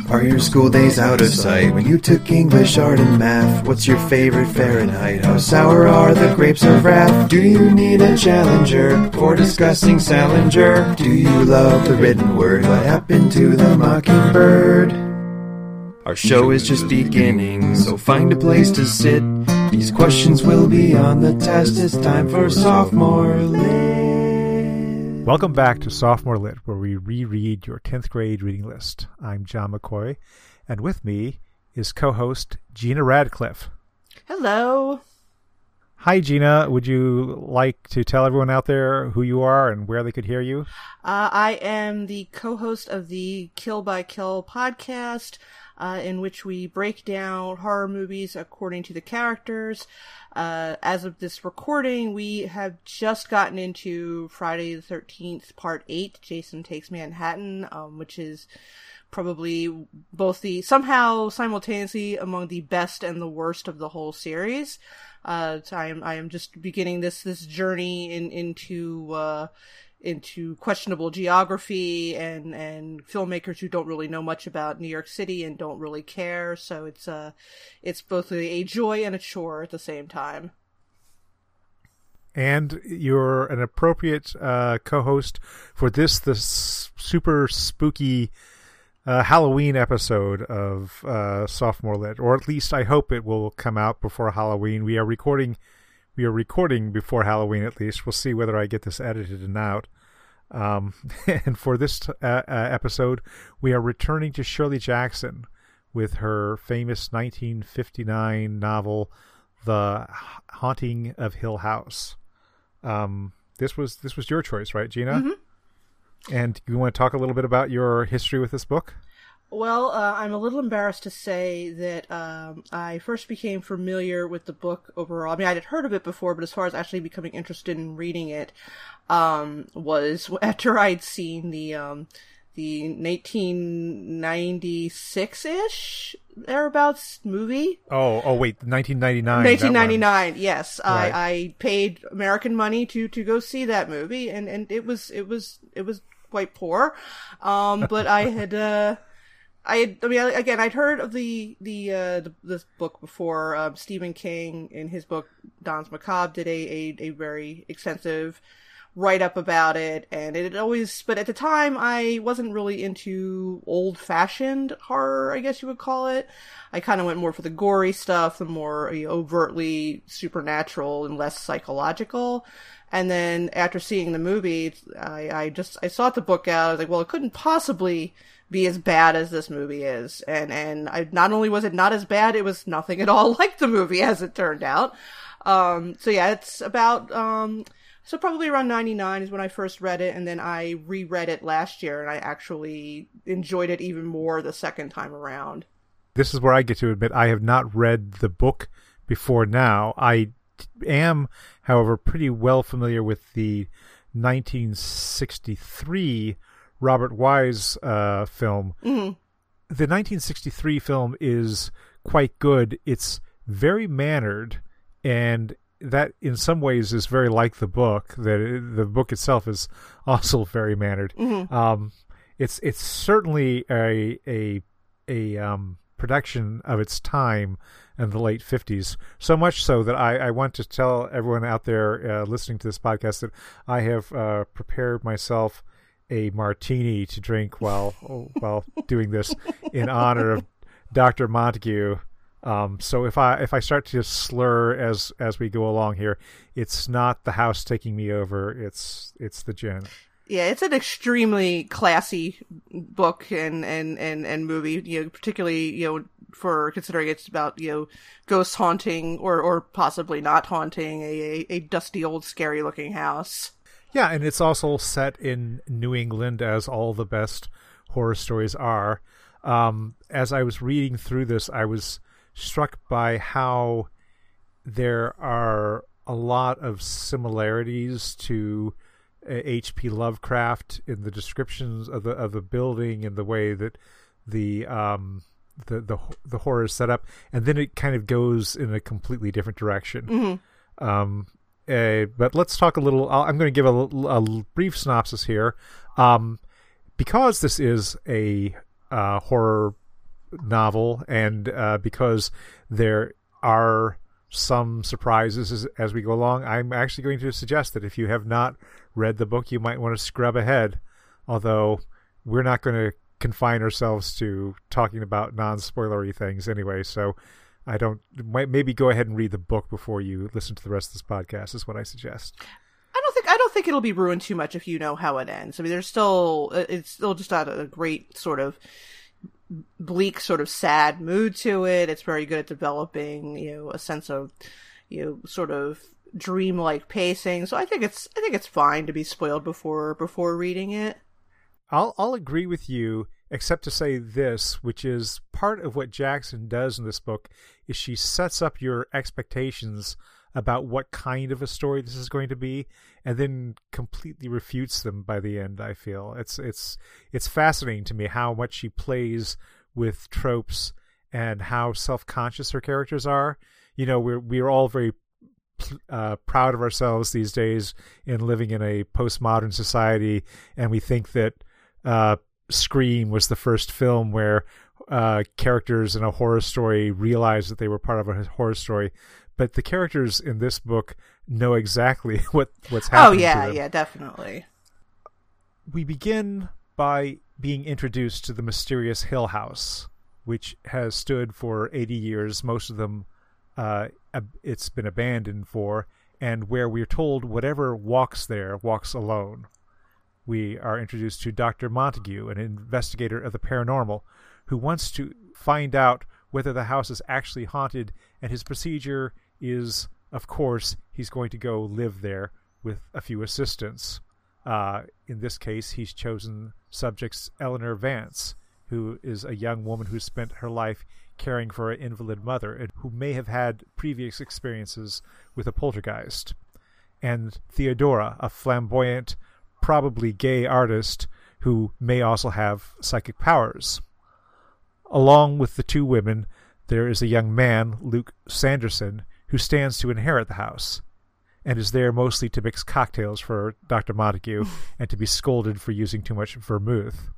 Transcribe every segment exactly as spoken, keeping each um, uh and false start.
Are your school days out of sight? When you took English, art, and math, what's your favorite Fahrenheit? How sour are the grapes of wrath? Do you need a challenger for discussing Salinger? Do you love the written word? What happened to the mockingbird? Our show is just beginning, so find a place to sit. These questions will be on the test. It's time for Sophomore Lit. Welcome back to Sophomore Lit, where we reread your tenth grade reading list. I'm John McCoy, and with me is co-host Gina Radcliffe. Hello. Hi, Gina. Would you like to tell everyone out there who you are and where they could hear you? Uh, I am the co-host of the Kill by Kill podcast, uh, in which we break down horror movies according to the characters. Uh, as of this recording, we have just gotten into Friday the thirteenth, Part eight, Jason Takes Manhattan, um, which is probably both the, somehow simultaneously among the best and the worst of the whole series. Uh, so I am, I am just beginning this, this journey in, into, uh, into questionable geography and, and filmmakers who don't really know much about New York City and don't really care. So it's, uh, it's both a, a joy and a chore at the same time. And you're an appropriate, uh, co-host for this, this super spooky, uh, Halloween episode of, uh, Sophomore Lit, or at least I hope it will come out before Halloween. We are recording We are recording before Halloween, at least. We'll see whether I get this edited and out. Um, and for this uh, uh, episode, we are returning to Shirley Jackson with her famous nineteen fifty-nine novel, The Haunting of Hill House. Um, this was this was your choice, right, Gina? Mm-hmm. And you want to talk a little bit about your history with this book? Well, uh, I'm a little embarrassed to say that um, I first became familiar with the book overall. I mean, I had heard of it before, but as far as actually becoming interested in reading it, um, was after I'd seen the um, the nineteen ninety-six-ish thereabouts movie. Oh, oh, wait, nineteen ninety-nine. nineteen ninety-nine, yes. Right. I, I paid American money to, to go see that movie, and, and it was it was it was quite poor. Um, but I had. Uh, I had, I mean, again, I'd heard of the, the, uh, the this book before. Um, Stephen King, in his book, Danse Macabre, did a, a, a very extensive write-up about it, and it had always, but at the time, I wasn't really into old-fashioned horror, I guess you would call it. I kind of went more for the gory stuff, the more, you know, overtly supernatural and less psychological. And then, after seeing the movie, I, I just, I sought the book out. I was like, well, it couldn't possibly be as bad as this movie is. And, and I, not only was it not as bad, it was nothing at all like the movie, as it turned out. Um, so yeah, it's about, um, so probably around ninety-nine is when I first read it, and then I reread it last year, and I actually enjoyed it even more the second time around. This is where I get to admit I have not read the book before now. I am, however, pretty well familiar with the nineteen sixty-three Robert Wise uh, film. Mm-hmm. The nineteen sixty-three film is quite good. It's very mannered, and that in some ways is very like the book. That the book itself is also very mannered. Mm-hmm. Um, it's it's certainly a a a um, production of its time in the late fifties. So much so that I, I want to tell everyone out there uh, listening to this podcast that I have uh, prepared myself a martini to drink while while doing this in honor of Doctor Montague. Um, so if I if I start to slur as as we go along here, it's not the house taking me over. It's it's the gin. Yeah, it's an extremely classy book and, and, and, and movie, you know, particularly, you know, for considering it's about, you know, ghosts haunting or, or possibly not haunting a, a dusty old scary looking house. Yeah, and it's also set in New England, as all the best horror stories are. Um, as I was reading through this, I was struck by how there are a lot of similarities to H P Lovecraft in the descriptions of the of the building and the way that the um the the the horror is set up, and then it kind of goes in a completely different direction. Mm-hmm. Um, uh, but let's talk a little. I'm going to give a, a brief synopsis here, um, because this is a uh, horror novel, and uh, because there are some surprises as, as we go along, I'm actually going to suggest that if you have not read the book, you might want to scrub ahead, although we're not going to confine ourselves to talking about non-spoilery things anyway, so I don't, might, maybe go ahead and read the book before you listen to the rest of this podcast is what I suggest. I don't think I don't think it'll be ruined too much if you know how it ends. I mean, there's still it's still just got a great sort of bleak, sort of sad mood to it. It's very good at developing, you know, a sense of, you know, sort of dreamlike pacing. So I think it's I think it's fine to be spoiled before before reading it. I'll I'll agree with you, except to say this, which is part of what Jackson does in this book, is she sets up your expectations about what kind of a story this is going to be, and then completely refutes them by the end. I feel it's it's it's fascinating to me how much she plays with tropes and how self-conscious her characters are. You know, we're we're all very uh, proud of ourselves these days in living in a postmodern society, and we think that uh, Scream was the first film where uh, characters in a horror story realized that they were part of a horror story. But the characters in this book know exactly what, what's happening. Oh, yeah, to them. yeah, definitely. We begin by being introduced to the mysterious Hill House, which has stood for eighty years, most of them uh, it's been abandoned for, and where we're told whatever walks there walks alone. We are introduced to Doctor Montague, an investigator of the paranormal, who wants to find out whether the house is actually haunted, and his procedure is, of course, he's going to go live there with a few assistants. Uh, in this case, he's chosen subjects Eleanor Vance, who is a young woman who spent her life caring for an invalid mother and who may have had previous experiences with a poltergeist. And Theodora, a flamboyant, probably gay artist who may also have psychic powers. Along with the two women, there is a young man, Luke Sanderson, who stands to inherit the house, and is there mostly to mix cocktails for Doctor Montague and to be scolded for using too much vermouth.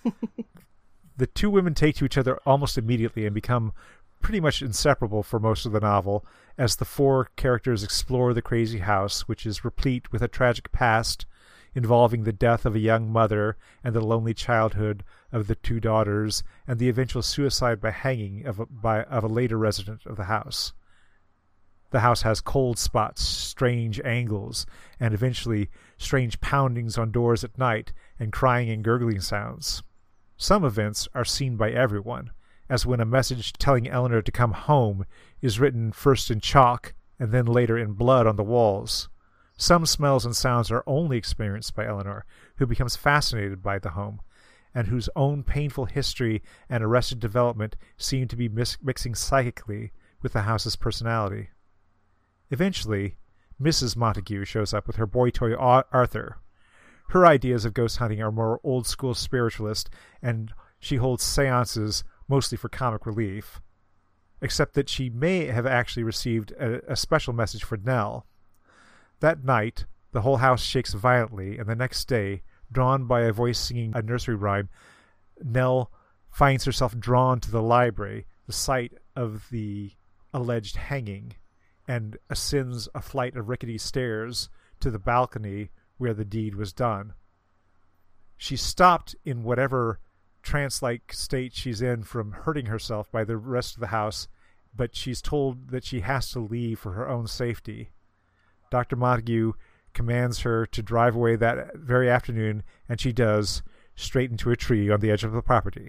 The two women take to each other almost immediately and become pretty much inseparable for most of the novel, as the four characters explore the crazy house, which is replete with a tragic past involving the death of a young mother and the lonely childhood of the two daughters, and the eventual suicide by hanging of a, by, of a later resident of the house. The house has cold spots, strange angles, and eventually strange poundings on doors at night and crying and gurgling sounds. Some events are seen by everyone, as when a message telling Eleanor to come home is written first in chalk and then later in blood on the walls. Some smells and sounds are only experienced by Eleanor, who becomes fascinated by the home, and whose own painful history and arrested development seem to be mis- mixing psychically with the house's personality. Eventually, Missus Montague shows up with her boy toy Arthur. Her ideas of ghost hunting are more old-school spiritualist, and she holds seances mostly for comic relief, except that she may have actually received a, a special message for Nell. That night, the whole house shakes violently, and the next day, drawn by a voice singing a nursery rhyme, Nell finds herself drawn to the library, the site of the alleged hanging, and ascends a flight of rickety stairs to the balcony where the deed was done. She's stopped in whatever trance-like state she's in from hurting herself by the rest of the house, but she's told that she has to leave for her own safety. Doctor Montague commands her to drive away that very afternoon, and she does, straight into a tree on the edge of the property.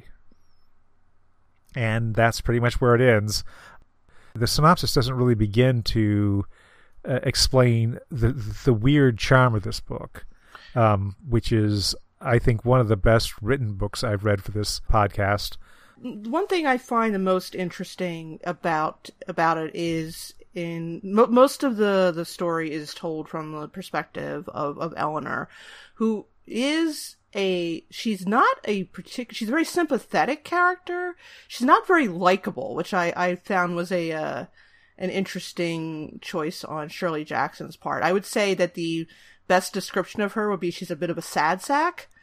And that's pretty much where it ends. The synopsis doesn't really begin to uh, explain the the weird charm of this book, um, which is, I think, one of the best written books I've read for this podcast. One thing I find the most interesting about about it is in mo- most of the, the story is told from the perspective of, of Eleanor, who is a she's not a particular she's a very sympathetic character. She's not very likable, which I, I found was a uh, an interesting choice on Shirley Jackson's part. I would say that the best description of her would be she's a bit of a sad sack.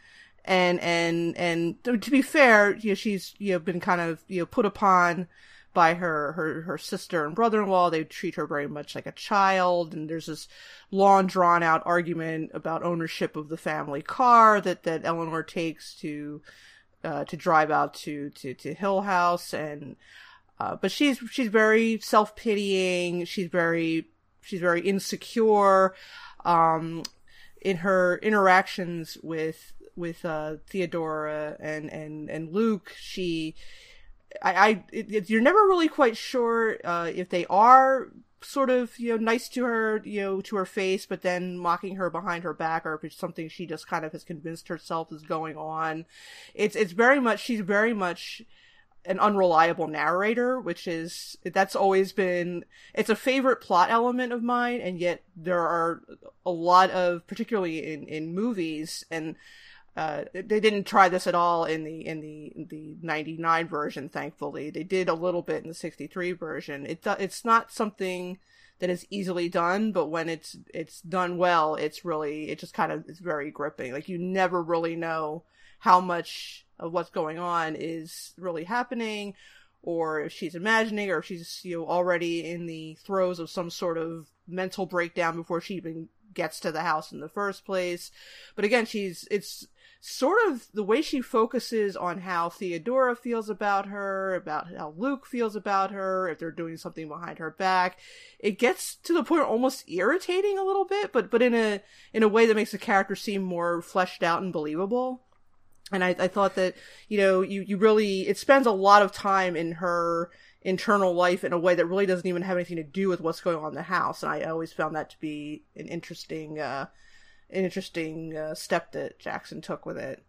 And, and, and to be fair, you know, she's, you know, been kind of, you know, put upon by her, her, her sister and brother-in-law. They treat her very much like a child. And there's this long drawn out argument about ownership of the family car that, that Eleanor takes to, uh, to drive out to, to, to Hill House. And, uh, but she's, she's very self-pitying. She's very, she's very insecure. Um, in her interactions with, with, uh, Theodora and, and, and Luke, she, I, I it, it, you're never really quite sure, uh, if they are sort of, you know, nice to her, you know, to her face, but then mocking her behind her back, or if it's something she just kind of has convinced herself is going on. It's, it's very much, she's very much an unreliable narrator, which is, that's always been, it's a favorite plot element of mine, and yet there are a lot of, particularly in, in movies, and uh, they didn't try this at all in the, in the, in the ninety-nine version, thankfully. They did a little bit in the sixty-three version. It, it's not something that is easily done, but when it's, it's done well, it's really, it just kind of, it's very gripping. Like, you never really know how much of what's going on is really happening, or if she's imagining, or if she's, you know, already in the throes of some sort of mental breakdown before she even gets to the house in the first place. But again, she's, it's sort of the way she focuses on how Theodora feels about her, about how Luke feels about her, if they're doing something behind her back. It gets to the point almost irritating a little bit, but, but in a, in a way that makes the character seem more fleshed out and believable. And I, I thought that, you know, you, you really, it spends a lot of time in her internal life in a way that really doesn't even have anything to do with what's going on in the house. And I always found that to be an interesting, uh, an interesting uh, step that Jackson took with it.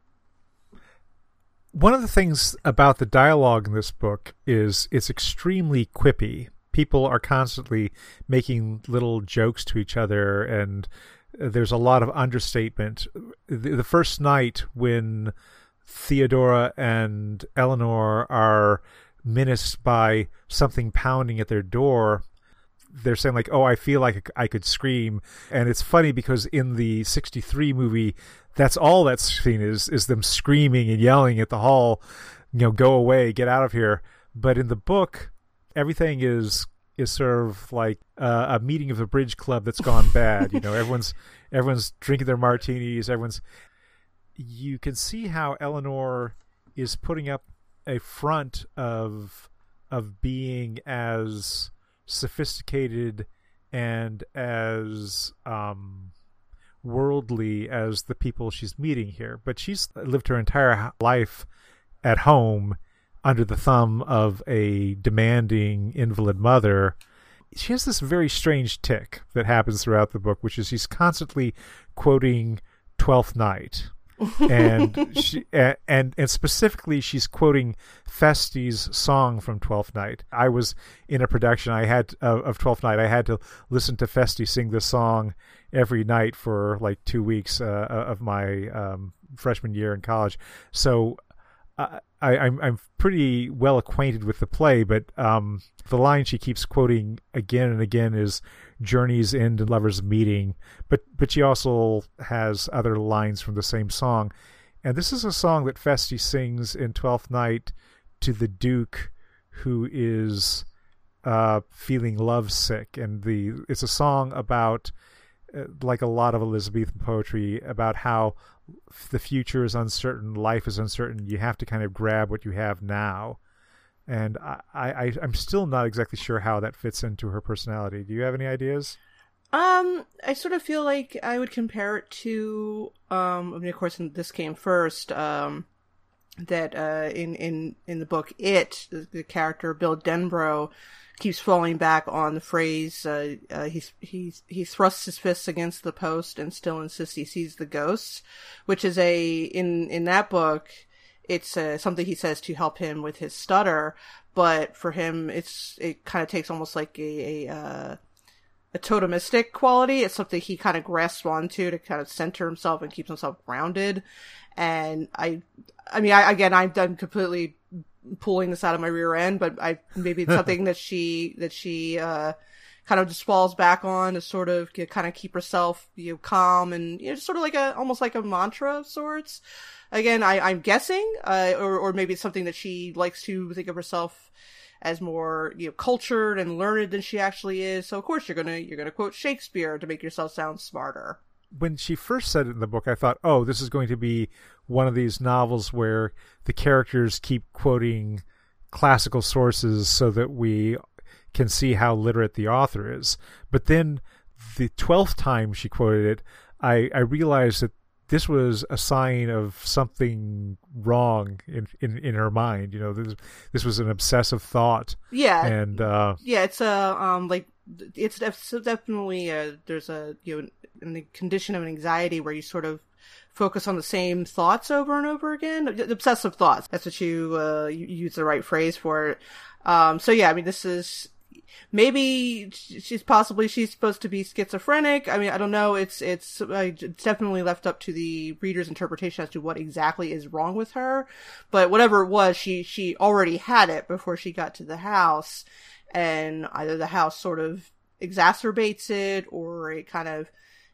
One of the things about the dialogue in this book is it's extremely quippy. People are constantly making little jokes to each other, and there's a lot of understatement. The, the first night when Theodora and Eleanor are menaced by something pounding at their door, they're saying like, oh, I feel like I could scream. And it's funny because in the sixty-three movie, that's all that's seen is, is them screaming and yelling at the hall, you know, go away, get out of here. But in the book, everything is is sort of like uh, a meeting of the bridge club that's gone bad. You know, everyone's everyone's drinking their martinis. Everyone's. You can see how Eleanor is putting up a front of of being as sophisticated and as um, worldly as the people she's meeting here, but she's lived her entire life at home under the thumb of a demanding invalid mother. She has this very strange tick that happens throughout the book, which is she's constantly quoting Twelfth Night. and she and and specifically she's quoting Feste's song from Twelfth Night. I was in a production I had uh, of Twelfth Night. I had to listen to Feste sing this song every night for like two weeks uh, of my um, freshman year in college. So uh, I, I'm I'm pretty well acquainted with the play, but um, the line she keeps quoting again and again is "Journey's End and Lover's Meeting," but but she also has other lines from the same song, and this is a song that Feste sings in Twelfth Night to the Duke, who is uh, feeling lovesick, and the it's a song about, uh, like a lot of Elizabethan poetry, about how the future is uncertain, life is uncertain. You have to kind of grab what you have now. And I, I, I'm still not exactly sure how that fits into her personality. Do you have any ideas? Um, I sort of feel like I would compare it to, um, I mean, of course, this came first, um, that, uh, in, in, in the book, It, the, the character, Bill Denbrough, keeps falling back on the phrase, uh, uh, he's, he's, he thrusts his fists against the post and still insists he sees the ghosts, which is a, in, in that book, it's uh, something he says to help him with his stutter, but for him, it's it kind of takes almost like a a, uh, a totemistic quality. It's something he kind of grasps onto to kind of center himself and keeps himself grounded. And I, I mean, I, again, I'm done completely pulling this out of my rear end, but I maybe it's something that she that she uh, kind of just falls back on to sort of you know, kind of keep herself you know, calm and you know, sort of like a almost like a mantra of sorts. Again, I, I'm guessing, uh, or or maybe it's something that she likes to think of herself as more you know cultured and learned than she actually is. So of course you're gonna you're gonna quote Shakespeare to make yourself sound smarter. When she first said it in the book, I thought, oh, this is going to be one of these novels where the characters keep quoting classical sources so that we can see how literate the author is. But then the twelfth time she quoted it, I, I realized that this was a sign of something wrong in, in, in her mind. You know, this, this was an obsessive thought. Yeah. And, uh, yeah, it's a, um, like, it's definitely a, there's a, you know, in the condition of anxiety where you sort of focus on the same thoughts over and over again. Obsessive thoughts. That's what you, uh, you use the right phrase for it. Um, so yeah, I mean, this is, maybe she's possibly, she's supposed to be schizophrenic. I mean, I don't know. It's, it's, uh, it's definitely left up to the reader's interpretation as to what exactly is wrong with her. But whatever it was, she, she already had it before she got to the house. And either the house sort of exacerbates it or it kind of,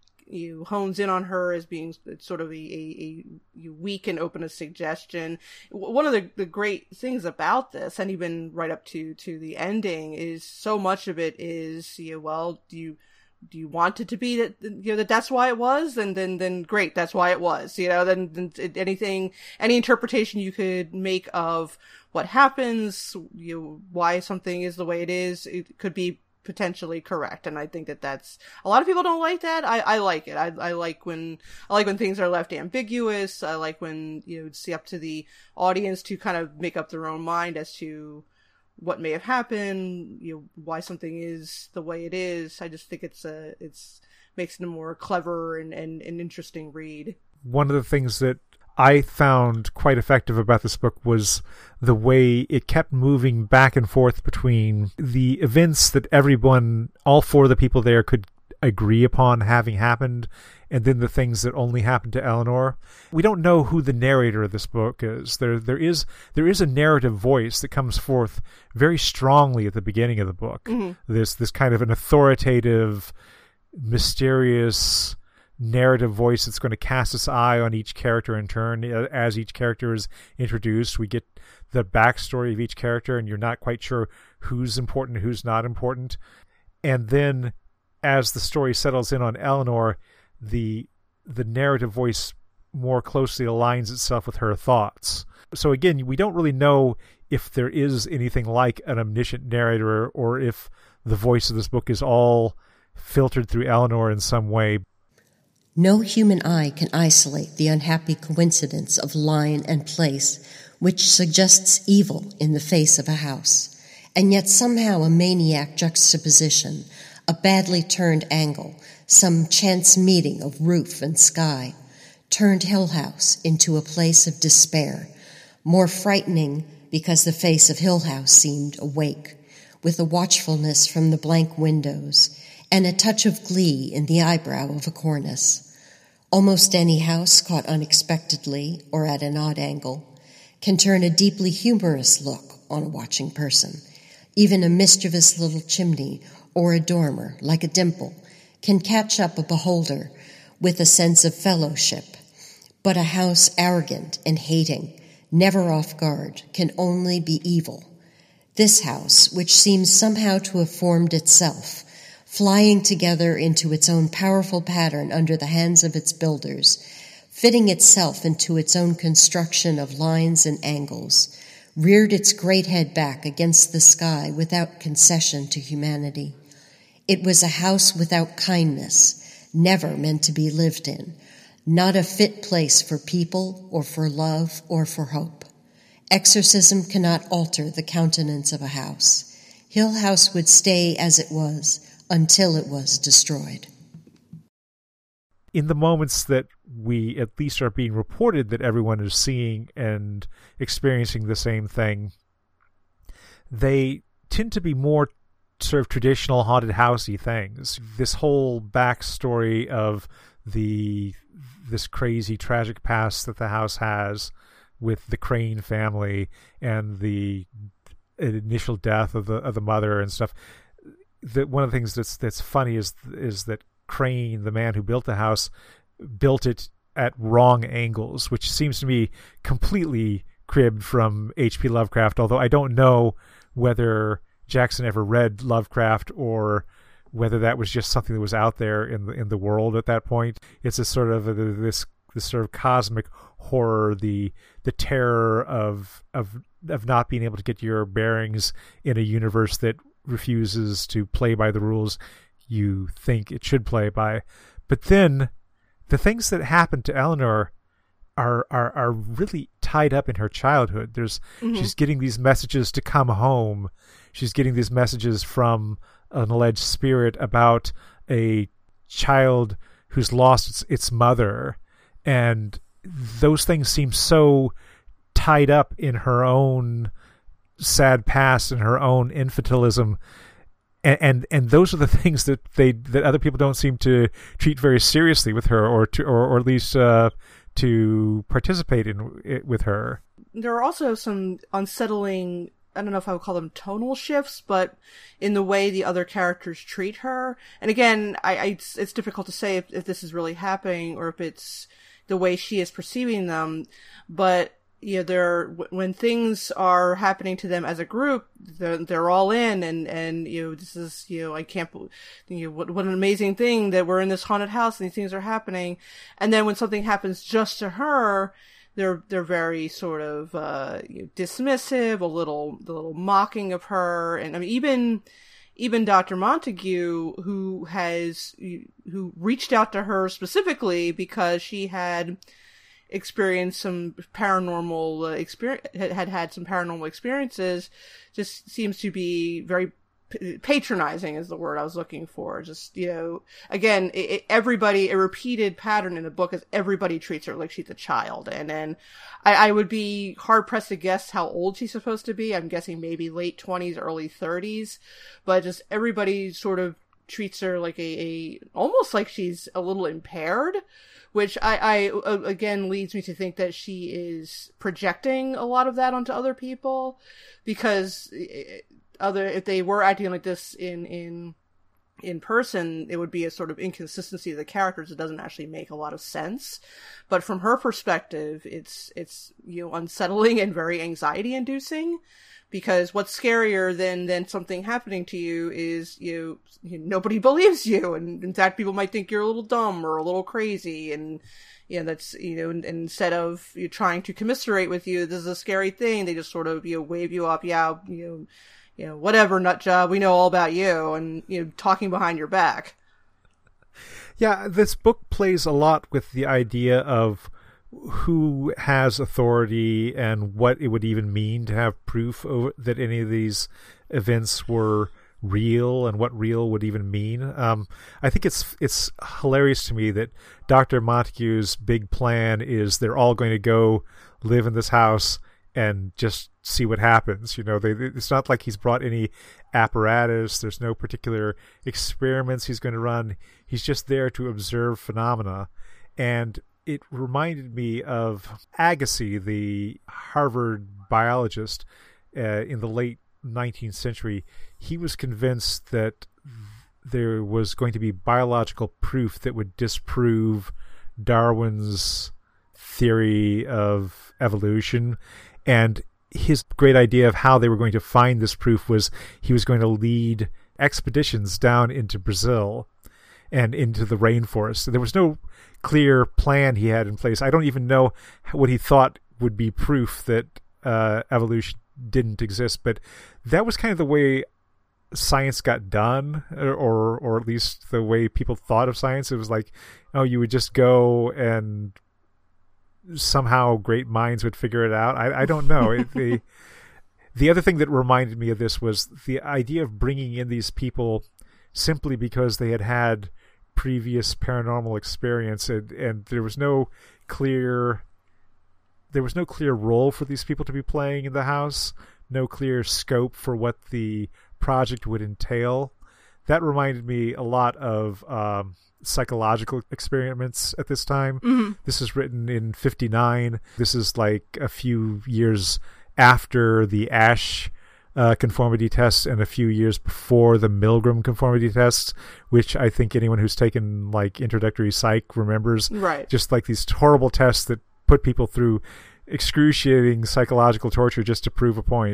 you hones in on her as being sort of a, a, a weak and open to suggestion. One of the, the great things about this, and even right up to, to the ending, is so much of it is, you know, well, do you, do you want it to be that, you know, that that's why it was? And then, then great, that's why it was, you know, then, then anything, any interpretation you could make of what happens, you know, why something is the way it is, it could be potentially correct. And I think that that's, a lot of people don't like that. I, I like it. I, I like when, I like when things are left ambiguous. I like when, you know, it's up to the audience to kind of make up their own mind as to what may have happened, you know, why something is the way it is. I just think it's a, it's, makes it a more clever and, and, and interesting read. One of the things that I found quite effective about this book was the way it kept moving back and forth between the events that everyone, all four of the people there could agree upon having happened, and then the things that only happened to Eleanor. We don't know who the narrator of this book is. There, there is there is a narrative voice that comes forth very strongly at the beginning of the book. Mm-hmm. This this kind of an authoritative, mysterious narrative voice that's going to cast its eye on each character in turn. As each character is introduced, we get the backstory of each character, and you're not quite sure who's important and who's not important. And then as the story settles in on Eleanor, the the narrative voice more closely aligns itself with her thoughts. So again, we don't really know if there is anything like an omniscient narrator, or if the voice of this book is all filtered through Eleanor in some way. No human eye can isolate the unhappy coincidence of line and place, which suggests evil in the face of a house, and yet somehow a maniac juxtaposition, a badly turned angle, some chance meeting of roof and sky, turned Hill House into a place of despair, more frightening because the face of Hill House seemed awake, with a watchfulness from the blank windows, and a touch of glee in the eyebrow of a cornice. Almost any house caught unexpectedly or at an odd angle can turn a deeply humorous look on a watching person. Even a mischievous little chimney or a dormer, like a dimple, can catch up a beholder with a sense of fellowship. But a house arrogant and hating, never off guard, can only be evil. This house, which seems somehow to have formed itself, flying together into its own powerful pattern under the hands of its builders, fitting itself into its own construction of lines and angles, reared its great head back against the sky without concession to humanity. It was a house without kindness, never meant to be lived in, not a fit place for people or for love or for hope. Exorcism cannot alter the countenance of a house. Hill House would stay as it was, until it was destroyed. In the moments that we at least are being reported that everyone is seeing and experiencing the same thing, they tend to be more sort of traditional haunted housey things. This whole backstory of the this crazy tragic past that the house has with the Crane family and the initial death of the of the mother and stuff. that one of the things that's that's funny is is that Crane, the man who built the house, built it at wrong angles, which seems to me completely cribbed from H P Lovecraft, although I don't know whether Jackson ever read Lovecraft or whether that was just something that was out there in the in the world at that point. It's a sort of a, this this sort of cosmic horror, the the terror of of of not being able to get your bearings in a universe that refuses to play by the rules you think it should play by. But then the things that happen to Eleanor are are are really tied up in her childhood. There's mm-hmm. she's getting these messages to come home. She's getting these messages from an alleged spirit about a child who's lost its, its mother, and those things seem so tied up in her own sad past and her own infantilism. And, and and those are the things that they that other people don't seem to treat very seriously with her, or to or, or at least uh, to participate in it with her. There are also some unsettling, I don't know if I would call them tonal shifts, but in the way the other characters treat her. And again, I, I it's, it's difficult to say if, if this is really happening or if it's the way she is perceiving them. But you know, they're, when things are happening to them as a group, they're, they're all in, and, and, you know, this is, you know, I can't, you know, what, what an amazing thing that we're in this haunted house and these things are happening. And then when something happens just to her, they're, they're very sort of, uh, you know, dismissive, a little, a little mocking of her. And I mean, even, even Doctor Montague, who has, who reached out to her specifically because she had experienced some paranormal uh, experience, had, had had some paranormal experiences, just seems to be very p- patronizing is the word I was looking for. Just, you know, again, it, it, everybody, a repeated pattern in the book is everybody treats her like she's a child. And then I, I would be hard pressed to guess how old she's supposed to be. I'm guessing maybe late twenties, early thirties, but just everybody sort of treats her like a, a almost like she's a little impaired, which I, I, again, leads me to think that she is projecting a lot of that onto other people, because other, if they were acting like this in, in, in person, it would be a sort of inconsistency of the characters that doesn't actually make a lot of sense. But from her perspective, it's, it's, you know, unsettling and very anxiety inducing. Because what's scarier than, than something happening to you is you, you, nobody believes you. And in fact, people might think you're a little dumb or a little crazy. And, you know, that's, you know, and, and instead of you trying to commiserate with you, this is a scary thing. They just sort of, you know, wave you up. Yeah, you know, you know, whatever, nut job. We know all about you. And, you know, talking behind your back. Yeah, this book plays a lot with the idea of who has authority and what it would even mean to have proof over, that any of these events were real, and what real would even mean. Um, I think it's it's hilarious to me that Doctor Montague's big plan is they're all going to go live in this house and just see what happens. You know, they, it's not like he's brought any apparatus. There's no particular experiments he's going to run. He's just there to observe phenomena. And it reminded me of Agassiz, the Harvard biologist uh, in the late nineteenth century. He was convinced that there was going to be biological proof that would disprove Darwin's theory of evolution. And his great idea of how they were going to find this proof was he was going to lead expeditions down into Brazil and into the rainforest. There was no clear plan he had in place. I don't even know what he thought would be proof that uh, evolution didn't exist, but that was kind of the way science got done, or or at least the way people thought of science. It was like, oh, you would just go and somehow great minds would figure it out. I, I don't know. it, the the other thing that reminded me of this was the idea of bringing in these people simply because they had had previous paranormal experience, and, and there was no clear there was no clear role for these people to be playing in the house, no clear scope for what the project would entail. That reminded me a lot of um, psychological experiments at this time. Mm-hmm. This is written in fifty-nine. This is like a few years after the Ash uh, conformity tests and a few years before the Milgram conformity tests, which I think anyone who's taken like introductory psych remembers. Right. Just like these horrible tests that put people through excruciating psychological torture just to prove a point.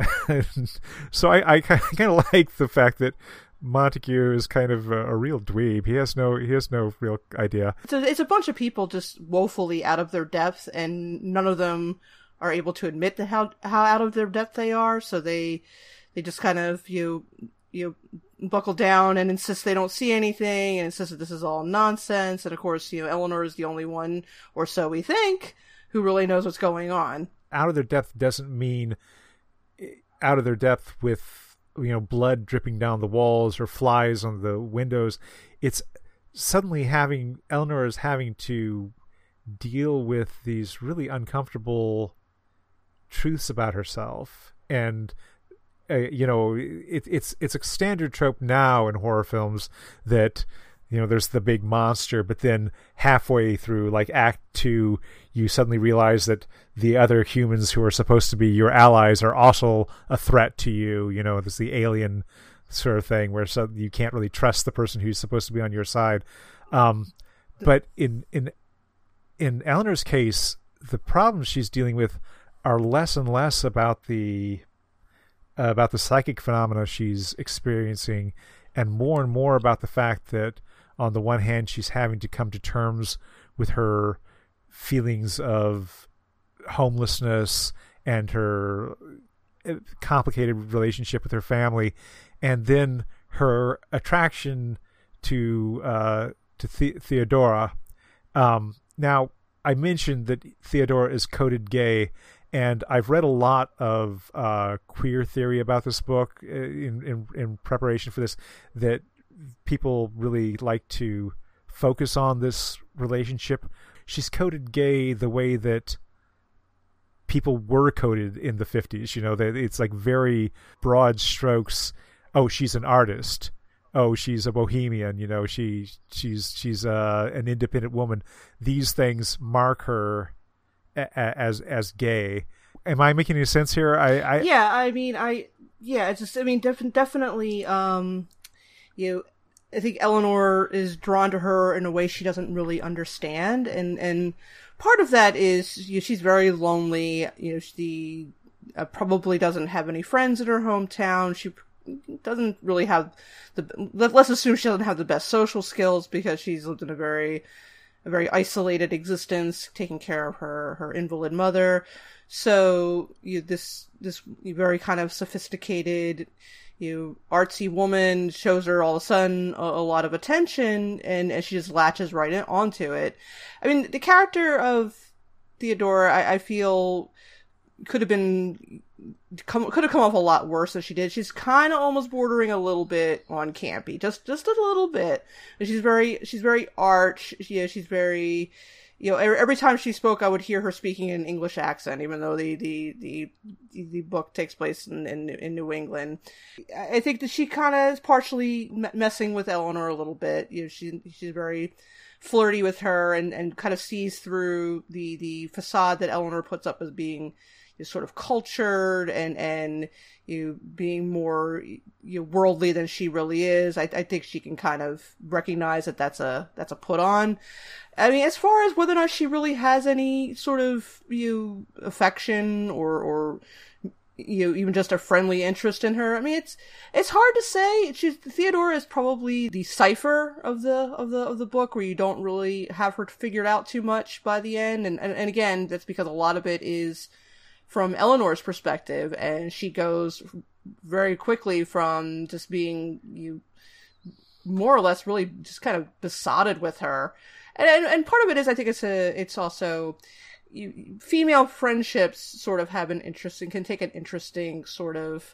So I, I kind of like the fact that Montague is kind of a, a real dweeb. He has no he has no real idea. So it's a bunch of people just woefully out of their depth, and none of them are able to admit that how how out of their depth they are. So they they just kind of you you buckle down and insist they don't see anything, and insist that this is all nonsense. And of course, you know, Eleanor is the only one, or so we think, who really knows what's going on. Out of their depth doesn't mean out of their depth with, you know, blood dripping down the walls or flies on the windows. It's suddenly having Eleanor is having to deal with these really uncomfortable truths about herself. And uh, you know, it, it's it's a standard trope now in horror films that, you know, there's the big monster, but then halfway through, like act two, you suddenly realize that the other humans who are supposed to be your allies are also a threat to you. You know, there's the alien sort of thing where so you can't really trust the person who's supposed to be on your side. Um, but in in in Eleanor's case, the problems she's dealing with are less and less about the uh, about the psychic phenomena she's experiencing, and more and more about the fact that, on the one hand, she's having to come to terms with her feelings of homelessness and her complicated relationship with her family, and then her attraction to uh, to the- Theodora. Um, now, I mentioned that Theodora is coded gay, and I've read a lot of uh, queer theory about this book in, in in preparation for this, that people really like to focus on this relationship. She's coded gay the way that people were coded in the fifties. You know, that it's like very broad strokes. Oh, she's an artist. Oh, she's a bohemian. You know, she she's she's uh, an independent woman. These things mark her a- a- as as gay. Am I making any sense here? I, I yeah, I mean, I yeah, it's just I mean, def- definitely. Um, you know, I think Eleanor is drawn to her in a way she doesn't really understand, and and part of that is, you know, she's very lonely. You know, she uh, probably doesn't have any friends in her hometown. She doesn't really have the. Let's assume she doesn't have the best social skills because she's lived in a very, a very isolated existence, taking care of her her invalid mother. So you this this very kind of sophisticated, you know, artsy woman shows her all of a sudden a, a lot of attention, and, and she just latches right in, onto it. I mean, the character of Theodora, I, I feel, could have been come could have come off a lot worse than she did. She's kind of almost bordering a little bit on campy, just just a little bit. And she's very she's very arch. She, yeah, she's very. You know, every, every time she spoke, I would hear her speaking in an English accent, even though the the the, the book takes place in, in in New England. I think that she kind of is partially messing with Eleanor a little bit. You know, she she's very flirty with her, and, and kind of sees through the the facade that Eleanor puts up as being, you know, sort of cultured and and you know, being more, you know, worldly than she really is. I, I think she can kind of recognize that that's a that's a put on. I mean, as far as whether or not she really has any sort of, you know, affection or, or, you know, even just a friendly interest in her, I mean, it's, it's hard to say. She's, Theodora is probably the cipher of the, of the, of the book, where you don't really have her figured out too much by the end. And, and, and again, that's because a lot of it is from Eleanor's perspective, and she goes very quickly from just being, you more or less really just kind of besotted with her. And, and and part of it is, I think it's a it's also, you, female friendships sort of have an interesting can take an interesting sort of,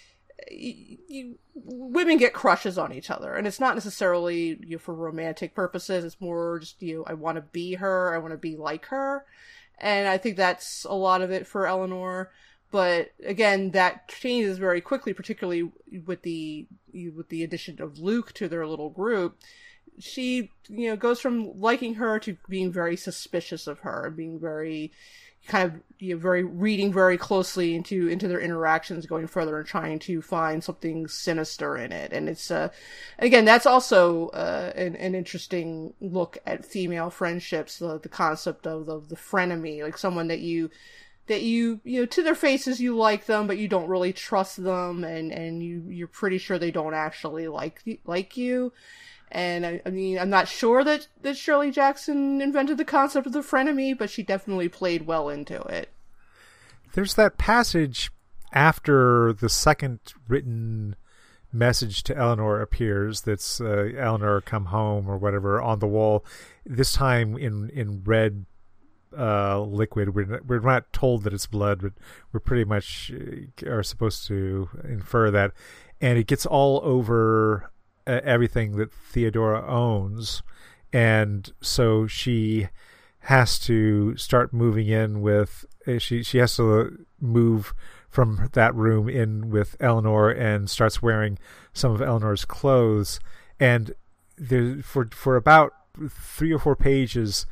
you, you, women get crushes on each other, and it's not necessarily, you know, for romantic purposes. It's more just, you know, I want to be her, I want to be like her, and I think that's a lot of it for Eleanor. But again, that changes very quickly, particularly with the with the addition of Luke to their little group. She, you know, goes from liking her to being very suspicious of her, and being very, kind of you know, very reading very closely into into their interactions going further and trying to find something sinister in it. And it's uh again, that's also uh an, an interesting look at female friendships, the the concept of the, the frenemy, like someone that you that you you know to their faces you like them, but you don't really trust them, and and you you're pretty sure they don't actually like like you. And I, I mean, I'm not sure that, that Shirley Jackson invented the concept of the frenemy, but she definitely played well into it. There's that passage after the second written message to Eleanor appears that's uh, Eleanor come home or whatever on the wall, this time in, in red uh, liquid. We're not, we're not told that it's blood, but we're pretty much are supposed to infer that. And it gets all over Uh, everything that Theodora owns, and so she has to start moving in with uh, she she has to move from that room in with Eleanor and starts wearing some of Eleanor's clothes. And there for for about three or four pages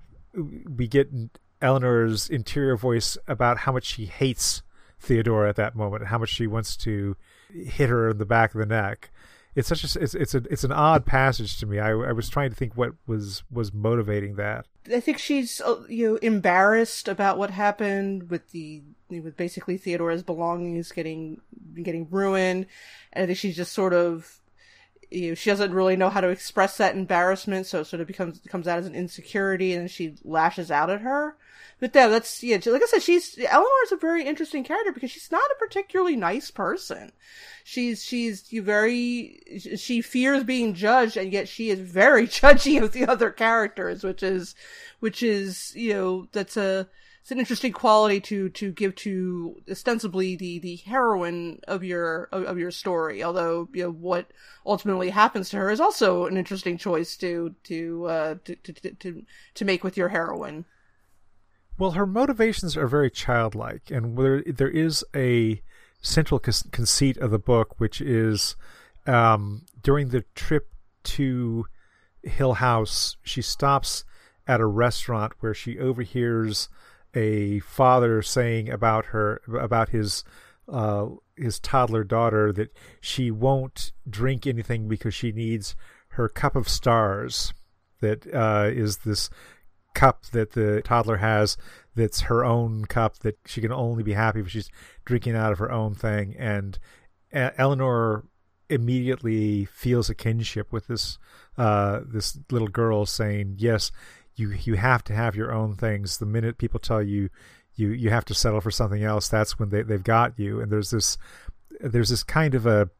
we get Eleanor's interior voice about how much she hates Theodora at that moment, how much she wants to hit her in the back of the neck. It's such a it's it's a it's an odd passage to me. I I was trying to think what was was motivating that. I think she's you know embarrassed about what happened with the with basically Theodora's belongings getting getting ruined, and I think she's just sort of you know she doesn't really know how to express that embarrassment, so it sort of becomes comes out as an insecurity, and then she lashes out at her. But yeah, that's yeah. Like I said, she's Eleanor is a very interesting character because she's not a particularly nice person. She's she's very she fears being judged, and yet she is very judgy of the other characters, which is which is you know that's a it's an interesting quality to to give to ostensibly the the heroine of your of, of your story. Although you know what ultimately happens to her is also an interesting choice to to uh, to, to to to make with your heroine. Well, her motivations are very childlike, and there there is a central conceit of the book, which is um, during the trip to Hill House, she stops at a restaurant where she overhears a father saying about her about his uh, his toddler daughter that she won't drink anything because she needs her cup of stars. That uh, is this cup that the toddler has that's her own cup that she can only be happy if she's drinking out of her own thing. And Eleanor immediately feels a kinship with this uh, this little girl saying, yes, you you have to have your own things. The minute people tell you you, you have to settle for something else, that's when they, they've got you. And there's this there's this kind of a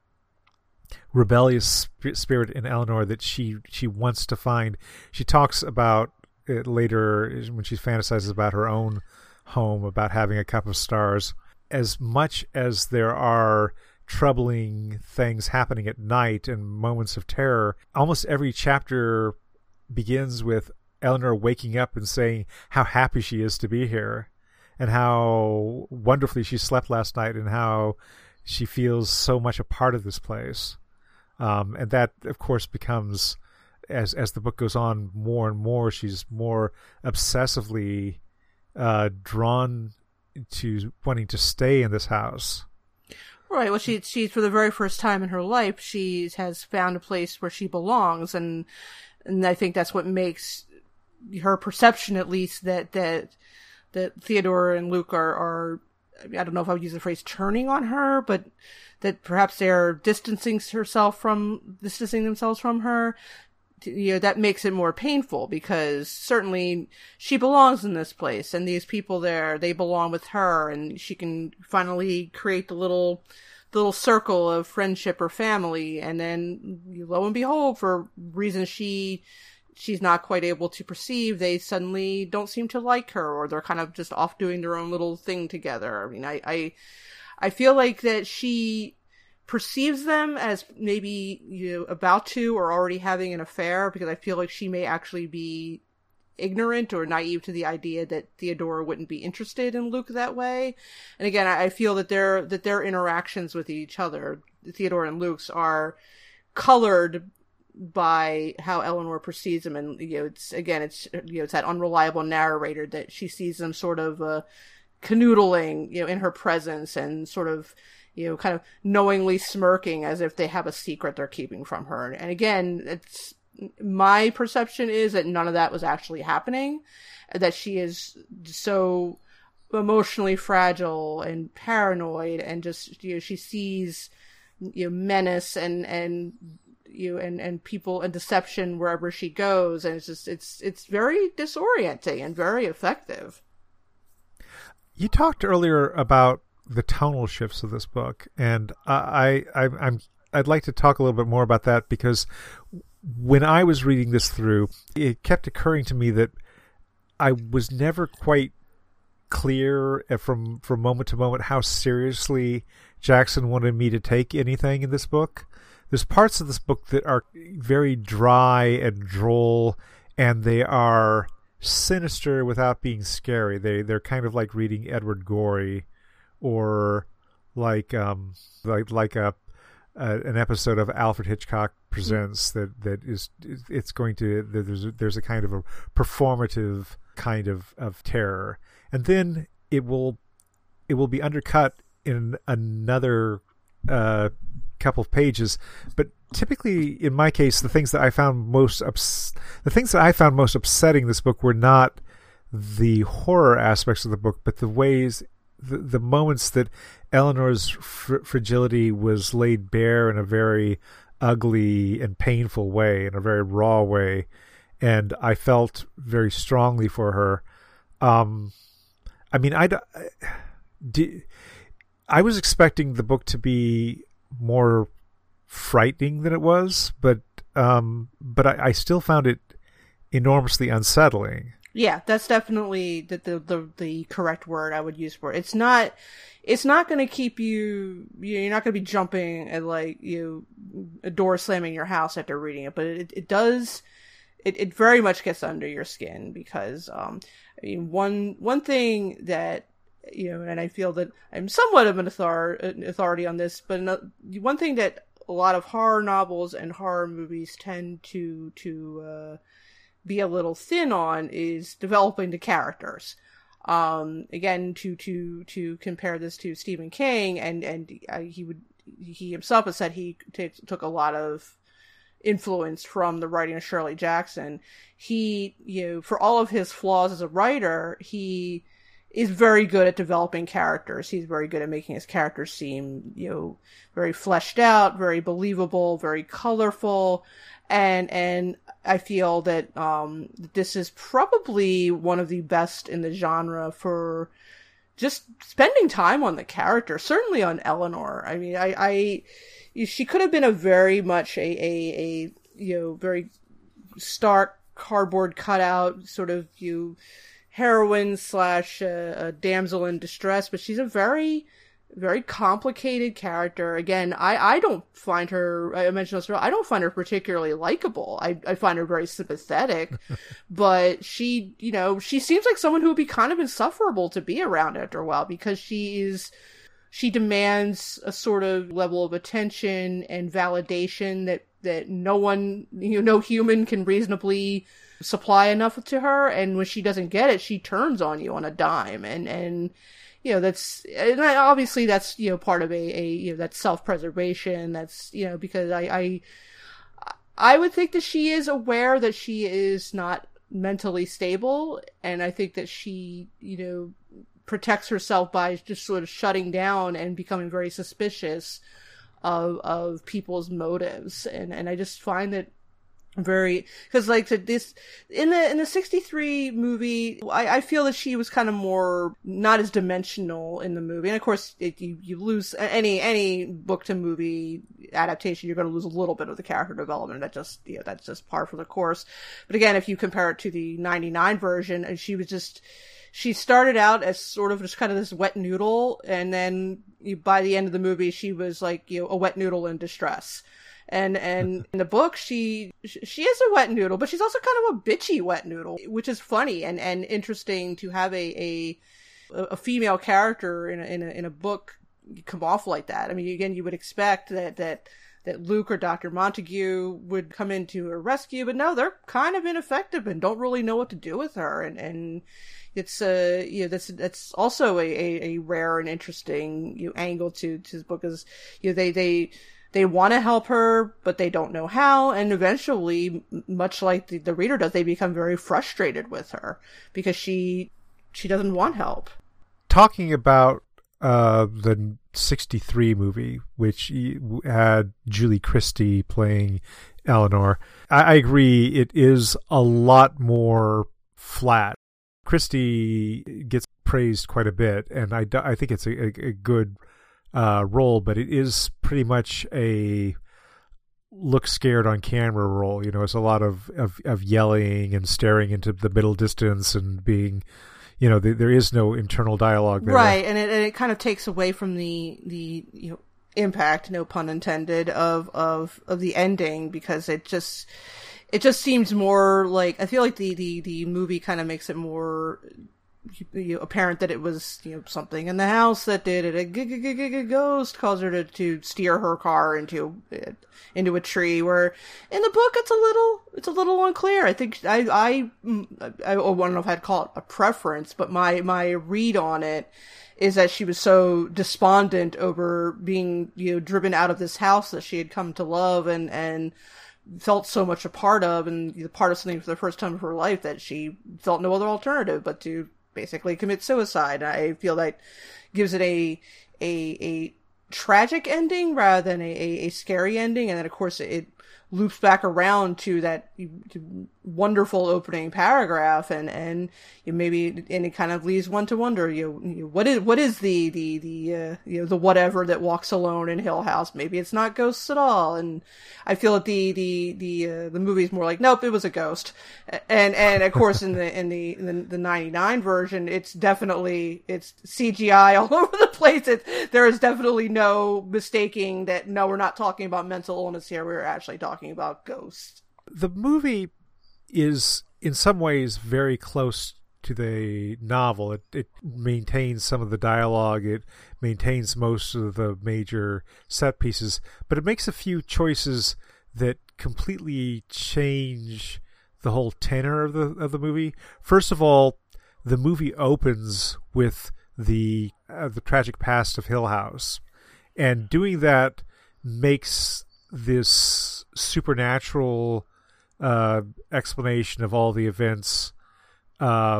rebellious spirit in Eleanor that she she wants to find. She talks about it later when she fantasizes about her own home, about having a cup of stars. As much as there are troubling things happening at night and moments of terror, almost every chapter begins with Eleanor waking up and saying how happy she is to be here and how wonderfully she slept last night and how she feels so much a part of this place. Um, and that, of course, becomes, as as the book goes on, more and more, she's more obsessively uh, drawn to wanting to stay in this house. Right. Well, she she for the very first time in her life, she has found a place where she belongs, and and I think that's what makes her perception, at least, that that that Theodora and Luke are are I don't know if I would use the phrase turning on her, but that perhaps they're distancing herself from distancing themselves from her. You know, that makes it more painful because certainly she belongs in this place, and these people there, they belong with her, and she can finally create the little, the little circle of friendship or family. And then, lo and behold, for reasons she, she's not quite able to perceive, they suddenly don't seem to like her, or they're kind of just off doing their own little thing together. I mean, I, I, I feel like that she perceives them as maybe, you know, about to or already having an affair, because I feel like she may actually be ignorant or naive to the idea that Theodora wouldn't be interested in Luke that way. And again, I feel that their that their interactions with each other, Theodora and Luke's, are colored by how Eleanor perceives him, and you know, it's again, it's you know, it's that unreliable narrator that she sees them sort of uh, canoodling, you know, in her presence, and sort of, you know, kind of knowingly smirking as if they have a secret they're keeping from her. And again, it's my perception is that none of that was actually happening, that she is so emotionally fragile and paranoid, and just, you know, she sees, you know, menace and and you know, and and people and deception wherever she goes, and it's just it's it's very disorienting and very effective. You talked earlier about the tonal shifts of this book, and I, I I'm I'd like to talk a little bit more about that, because when I was reading this through, it kept occurring to me that I was never quite clear from from moment to moment how seriously Jackson wanted me to take anything in this book. There's parts of this book that are very dry and droll, and they are sinister without being scary. They they're kind of like reading Edward Gorey, or like um like like a, a an episode of Alfred Hitchcock Presents that that is it's going to there's a, there's a kind of a performative kind of of terror, and then it will it will be undercut in another uh couple of pages. But typically, in my case, the things that I found most ups- the things that I found most upsetting in this book were not the horror aspects of the book, but the ways, the, the moments that Eleanor's fr- fragility was laid bare in a very ugly and painful way, in a very raw way, and I felt very strongly for her. Um, I mean, I, I, I was expecting the book to be more frightening than it was, but um, but I, I still found it enormously unsettling. Yeah, that's definitely the, the the the correct word I would use for it. It's not it's not going to keep you, you know, you're not going to be jumping at, like, you know, a door slamming your house after reading it, but it it does it, it very much gets under your skin, because um I mean, one one thing that, you know, and I feel that I'm somewhat of an author- authority on this, but one thing that a lot of horror novels and horror movies tend to to uh, be a little thin on is developing the characters. Um, again, to to to compare this to Stephen King, and and uh, he would he himself has said he t- took a lot of influence from the writing of Shirley Jackson. He, you know, for all of his flaws as a writer, he is very good at developing characters. He's very good at making his characters seem, you know, very fleshed out, very believable, very colorful. And, and I feel that, um, this is probably one of the best in the genre for just spending time on the character, certainly on Eleanor. I mean, I, I, she could have been a very much a, a, a, you know, very stark cardboard cutout sort of, you heroine slash uh, a damsel in distress, but she's a very, very complicated character. Again, I, I don't find her, I mentioned this earlier, I don't find her particularly likable. I, I find her very sympathetic, but she, you know, she seems like someone who would be kind of insufferable to be around after a while, because she is, she demands a sort of level of attention and validation that, that no one, you know, no human can reasonably supply enough to her, and when she doesn't get it, she turns on you on a dime, and and you know, that's, and I, obviously that's, you know, part of a, a you know, that's self-preservation, that's, you know, because I I I would think that she is aware that she is not mentally stable, and I think that she, you know, protects herself by just sort of shutting down and becoming very suspicious of of people's motives, and and I just find that very, because like this in the in the sixty-three movie, I, I feel that she was kind of more not as dimensional in the movie, and of course it, you you lose any any book to movie adaptation, you're going to lose a little bit of the character development. That just, you know, that's just par for the course. But again, if you compare it to the ninety-nine version, and she was just, she started out as sort of just kind of this wet noodle, and then you, by the end of the movie, she was like, you know, a wet noodle in distress. And, and in the book, she, she is a wet noodle, but she's also kind of a bitchy wet noodle, which is funny and, and interesting to have a, a, a female character in a, in a, in a book come off like that. I mean, again, you would expect that, that that Luke or Doctor Montague would come in to her rescue, but no, they're kind of ineffective and don't really know what to do with her. And, and it's, uh, you know, that's, that's also a, a, a rare and interesting, you know, angle to, to this book is, you know, they, they, they want to help her, but they don't know how. And eventually, much like the, the reader does, they become very frustrated with her because she, she doesn't want help. Talking about uh, the sixty-three movie, which had Julie Christie playing Eleanor, I, I agree it is a lot more flat. Christie gets praised quite a bit, and I, I think it's a, a, a good uh, role, but it is pretty much a look scared on camera role. You know, it's a lot of, of, of yelling and staring into the middle distance and being... You know, the, there is no internal dialogue there. Right, and it, and it kind of takes away from the, the you know, impact, no pun intended, of, of, of the ending, because it just, it just seems more like, I feel like the, the, the movie kind of makes it more, you know, apparent that it was, you know, something in the house that did it. A g- g- g- g- ghost caused her to, to steer her car into into a tree. Where in the book, it's a little it's a little unclear. I think I I I, I don't know if I'd call it a preference, but my my read on it is that she was so despondent over being, you know, driven out of this house that she had come to love and and felt so much a part of, and the part of something for the first time of her life, that she felt no other alternative but to basically commit suicide. I feel that gives it a a a tragic ending rather than a, a, a scary ending, and then of course it loops back around to that wonderful opening paragraph, and and you know, maybe and it kind of leaves one to wonder, you know, you know, what is what is the the the uh, you know the whatever that walks alone in Hill House? Maybe it's not ghosts at all. And I feel that the the the uh, the movie is more like, nope, it was a ghost. And and of course in the in the in the, the ninety-nine version, it's definitely it's C G I all over the place. It, there is definitely no mistaking that, no, we're not talking about mental illness here. We're actually talking about ghosts. The movie is in some ways very close to the novel. It, it maintains some of the dialogue. It maintains most of the major set pieces, but it makes a few choices that completely change the whole tenor of the of the movie. First of all, the movie opens with the uh, the tragic past of Hill House, and doing that makes this supernatural uh, explanation of all the events uh,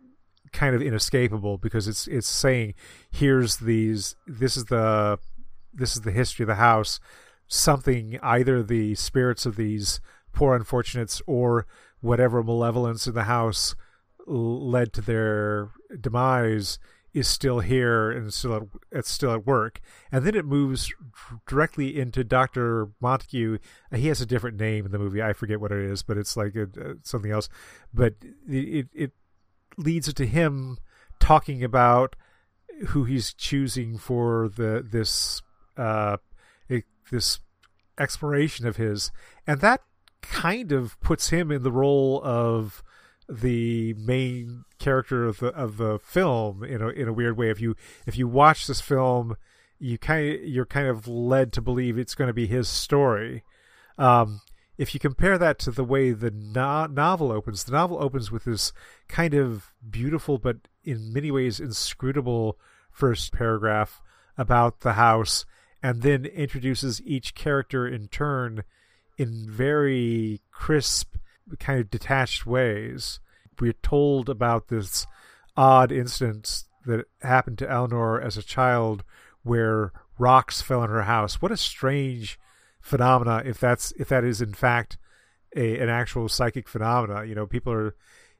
kind of inescapable, because it's it's saying, here's these this is the this is the history of the house. Something, either the spirits of these poor unfortunates or whatever malevolence in the house led to their demise, is still here and still at, it's still at work. And then it moves directly into Doctor Montague. He has a different name in the movie. I forget what it is, but it's like a, a, something else. But it, it leads it to him talking about who he's choosing for the this uh, it, this exploration of his, and that kind of puts him in the role of the main character of the of the film in a in a weird way. If you if you watch this film, you kind of you're kind of led to believe it's going to be his story. Um, if you compare that to the way the no- novel opens, the novel opens with this kind of beautiful but in many ways inscrutable first paragraph about the house, and then introduces each character in turn in very crisp, kind of detached ways. We're told about this odd instance that happened to Eleanor as a child where rocks fell in her house. What a strange phenomena, if that's if that is in fact a an actual psychic phenomena. You know, people are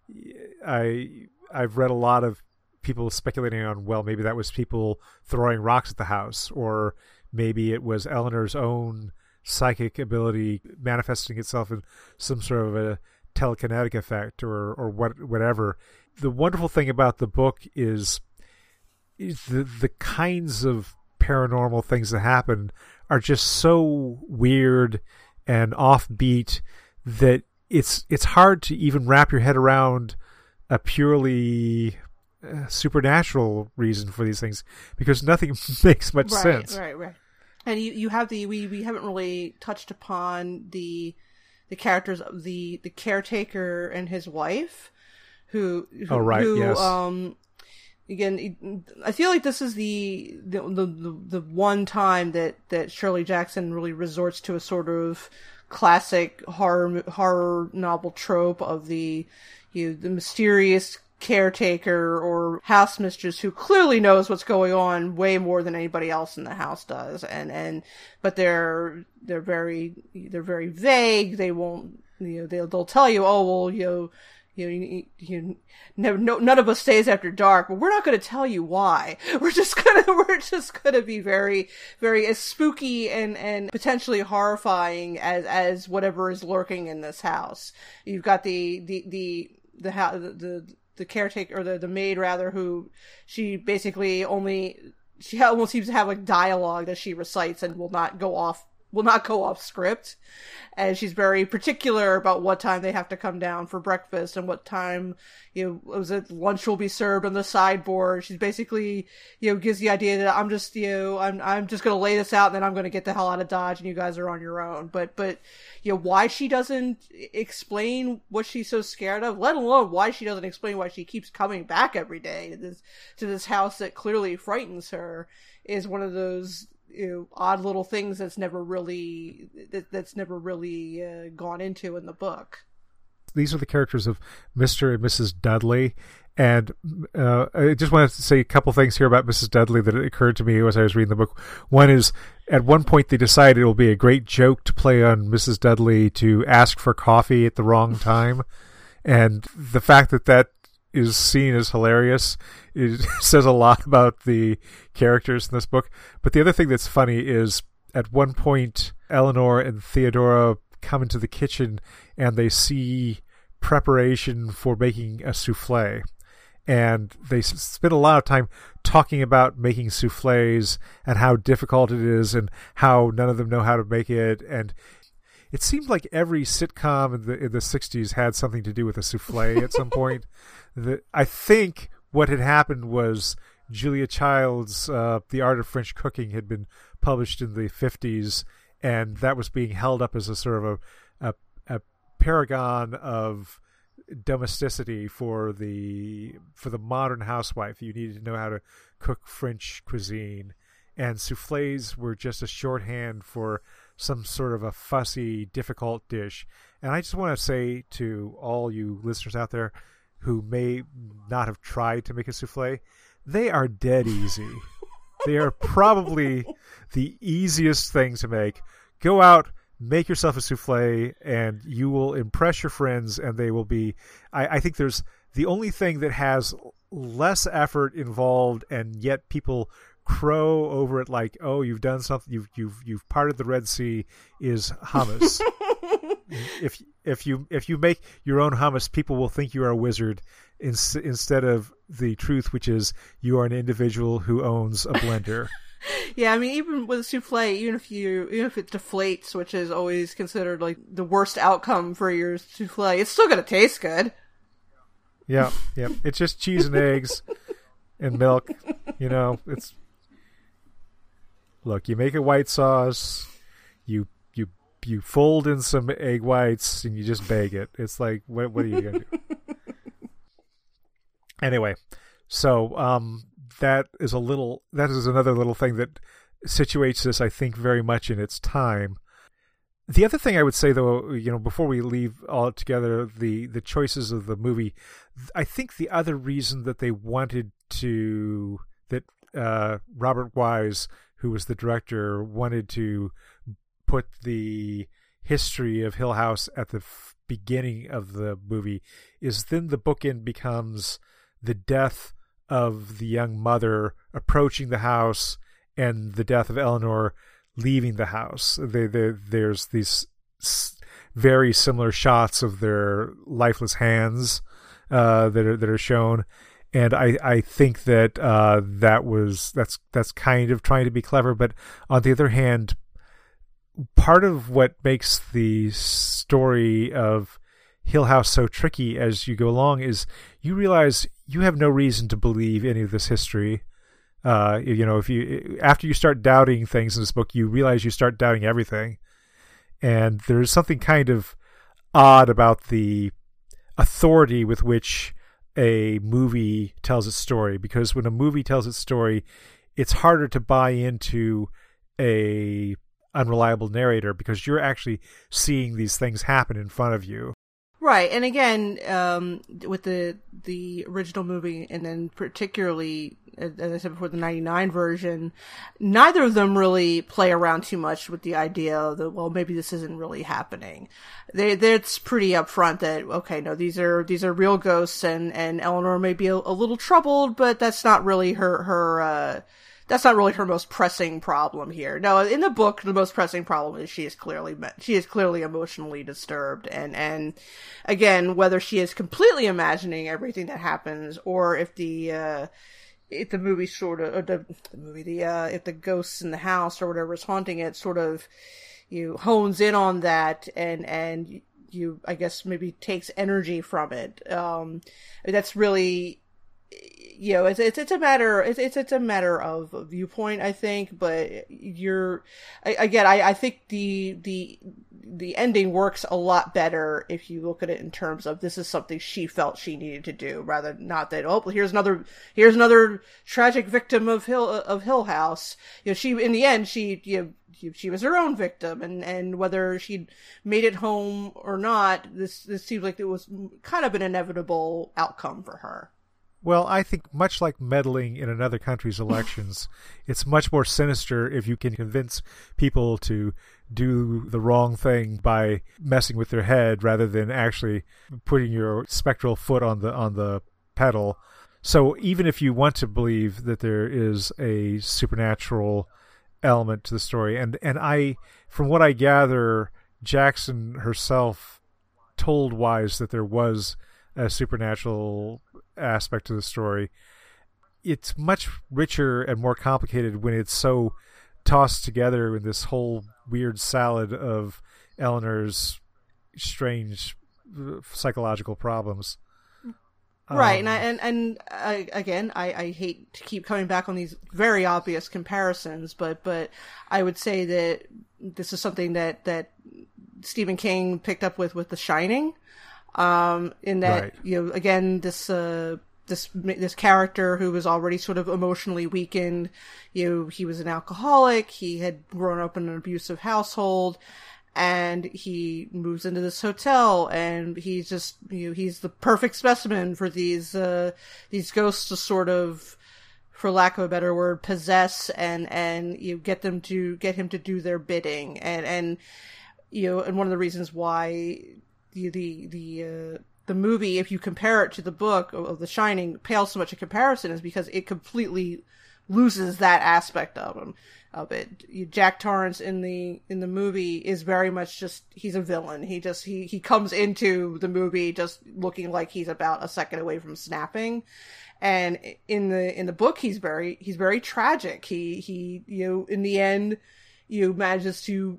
I I've read a lot of people speculating on, well, maybe that was people throwing rocks at the house, or maybe it was Eleanor's own psychic ability manifesting itself in some sort of a telekinetic effect, or or what whatever. The wonderful thing about the book is, is the the kinds of paranormal things that happen are just so weird and offbeat that it's it's hard to even wrap your head around a purely uh, supernatural reason for these things, because nothing makes much right, sense. Right, right, And you, you have the we, we haven't really touched upon the the characters of the, the caretaker and his wife, who, who oh right who, yes um again, I feel like this is the the, the the the one time that that Shirley Jackson really resorts to a sort of classic horror horror novel trope of the you know, the mysterious caretaker or house mistress who clearly knows what's going on way more than anybody else in the house does, and and but they're they're very they're very vague. They won't you know they'll they'll tell you, oh well you know you know you, you never no none of us stays after dark, but we're not going to tell you why. We're just gonna we're just gonna be very very as spooky and and potentially horrifying as as whatever is lurking in this house. You've got the the the the the, the the caretaker or the, the maid rather, who she basically only she almost seems to have like dialogue that she recites and will not go off will not go off script, and she's very particular about what time they have to come down for breakfast and what time you know was it lunch will be served on the sideboard. She's basically you know gives the idea that I'm just you know I'm I'm just gonna lay this out and then I'm gonna get the hell out of Dodge and you guys are on your own. But but you know why she doesn't explain what she's so scared of, let alone why she doesn't explain why she keeps coming back every day to this to this house that clearly frightens her, is one of those you know, odd little things that's never really that, that's never really uh, gone into in the book. These are the characters of Mister and Missus Dudley, and uh, I just wanted to say a couple things here about Missus Dudley that occurred to me as I was reading the book. One is, at one point they decided it will be a great joke to play on Missus Dudley to ask for coffee at the wrong time, and the fact that that is seen as hilarious it says a lot about the characters in this book. But the other thing that's funny is, at one point Eleanor and Theodora come into the kitchen and they see preparation for making a souffle, and they spend a lot of time talking about making souffles and how difficult it is and how none of them know how to make it. And it seemed like every sitcom in the in the sixties had something to do with a souffle at some point. The, I think what had happened was Julia Child's uh, The Art of French Cooking had been published in the fifties, and that was being held up as a sort of a, a, a paragon of domesticity for the for the modern housewife. You needed to know how to cook French cuisine, and soufflés were just a shorthand for some sort of a fussy, difficult dish. And I just want to say to all you listeners out there who may not have tried to make a souffle, they are dead easy. They are probably the easiest thing to make. Go out, make yourself a souffle, and you will impress your friends, and they will be... I, I think there's the only thing that has less effort involved, and yet people crow over it like, oh, you've done something, you've you've you've parted the Red Sea, is hummus. if if you if you make your own hummus, people will think you are a wizard in, instead of the truth, which is you are an individual who owns a blender. Yeah, I mean, even with a souffle, even if you even if it deflates, which is always considered like the worst outcome for your souffle, it's still gonna taste good. Yeah, yeah. It's just cheese and eggs and milk. You know, it's look. You make a white sauce. You you you fold in some egg whites and you just bake it. It's like, what what are you gonna do? Anyway, so um, that is a little. That is another little thing that situates this, I think, very much in its time. The other thing I would say, though, you know, before we leave all together the the choices of the movie, I think the other reason that they wanted to that uh, Robert Wise, who was the director, wanted to put the history of Hill House at the f- beginning of the movie is then the bookend becomes the death of the young mother approaching the house and the death of Eleanor leaving the house. They, they, there's these very similar shots of their lifeless hands uh, that are that are shown, and I, I think that uh, that was that's that's kind of trying to be clever. But on the other hand, part of what makes the story of Hill House so tricky as you go along is you realize you have no reason to believe any of this history. Uh, you know, if you after you start doubting things in this book, you realize you start doubting everything, and there's something kind of odd about the authority with which a movie tells its story. Because when a movie tells its story, it's harder to buy into a unreliable narrator because you're actually seeing these things happen in front of you. Right, and again, um, with the the original movie, and then particularly, as I said before, the ninety-nine version, neither of them really play around too much with the idea that, well, maybe this isn't really happening. They, it's pretty upfront that, okay, no, these are these are real ghosts, and, and Eleanor may be a, a little troubled, but that's not really her her. Uh, That's not really her most pressing problem here. No, in the book, the most pressing problem is she is clearly she is clearly emotionally disturbed, and and again, whether she is completely imagining everything that happens, or if the uh, if the movie sort of or the, the movie the uh, if the ghosts in the house or whatever is haunting it sort of you hones in on that and and you I guess maybe takes energy from it. Um, that's really. You know, it's it's it's a matter it's it's it's a matter of viewpoint, I think. But you're again, I, I think the the the ending works a lot better if you look at it in terms of this is something she felt she needed to do, rather not that oh here's another here's another tragic victim of Hill of Hill House. You know, she in the end she you know, she was her own victim, and, and whether she'd made it home or not, this this seems like it was kind of an inevitable outcome for her. Well, I think much like meddling in another country's elections, it's much more sinister if you can convince people to do the wrong thing by messing with their head rather than actually putting your spectral foot on the on the pedal. So even if you want to believe that there is a supernatural element to the story, and, and I, from what I gather, Jackson herself told Wise that there was a supernatural aspect to the story. It's much richer and more complicated when it's so tossed together in this whole weird salad of Eleanor's strange psychological problems. Right, um, and I, and and I, again, I, I hate to keep coming back on these very obvious comparisons, but but I would say that this is something that that Stephen King picked up with with The Shining. Um, in that, right. you know, again, this, uh, this, this character who was already sort of emotionally weakened, you know, he was an alcoholic, he had grown up in an abusive household, and he moves into this hotel, and he's just, you know, he's the perfect specimen for these, uh, these ghosts to sort of, for lack of a better word, possess and, and, you know, get them to, get him to do their bidding. And, and, you know, and one of the reasons why the the the uh, the movie, if you compare it to the book of, of The Shining, pales so much in comparison is because it completely loses that aspect of him of it. You, Jack Torrance in the in the movie is very much just he's a villain. He just he he comes into the movie just looking like he's about a second away from snapping. And in the in the book, he's very he's very tragic. He he you know in the end, you know, manages to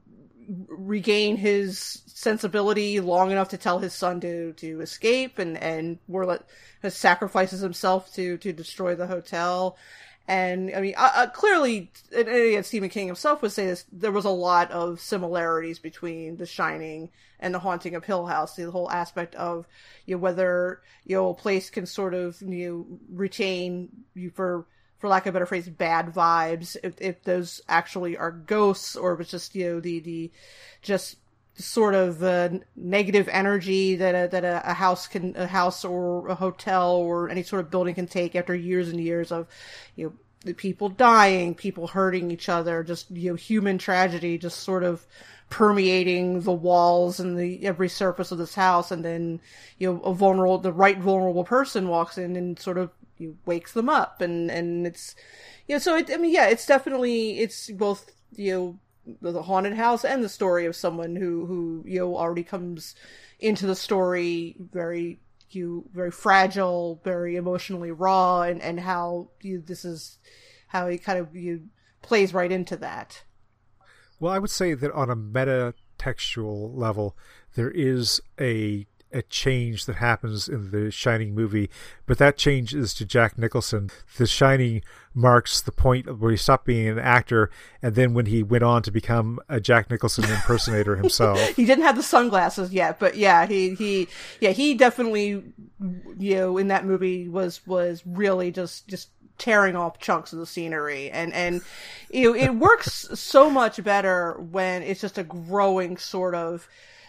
regain his sensibility long enough to tell his son to to escape, and and more like sacrifices himself to to destroy the hotel. And I mean, uh, uh, clearly, and, and Stephen King himself would say this, there was a lot of similarities between The Shining and The Haunting of Hill House. The whole aspect of, you know, whether, you know, a place can sort of, you know, retain you for for lack of a better phrase, bad vibes, if, if those actually are ghosts, or if it's just, you know, the, the, just sort of, uh, negative energy that a, that a, a house can, a house or a hotel or any sort of building can take after years and years of, you know, the people dying, people hurting each other, just, you know, human tragedy, just sort of permeating the walls and the every surface of this house. And then, you know, a vulnerable, the right vulnerable person walks in and sort of, you wakes them up, and and it's, you know, so it, I mean, yeah, it's definitely, it's both, you know, the haunted house and the story of someone who who you know already comes into the story very, you very fragile, very emotionally raw, and and how you this is how he kind of you plays right into that. Well, I would say that on a meta textual level, there is a a change that happens in the Shining movie, but that change is to Jack Nicholson. The Shining marks the point where he stopped being an actor, and then when he went on to become a Jack Nicholson impersonator himself. He didn't have the sunglasses yet, but yeah, he, he, yeah, he definitely, you know, in that movie was, was really just, just tearing off chunks of the scenery, and, and, you know, it works so much better when it's just a growing sort of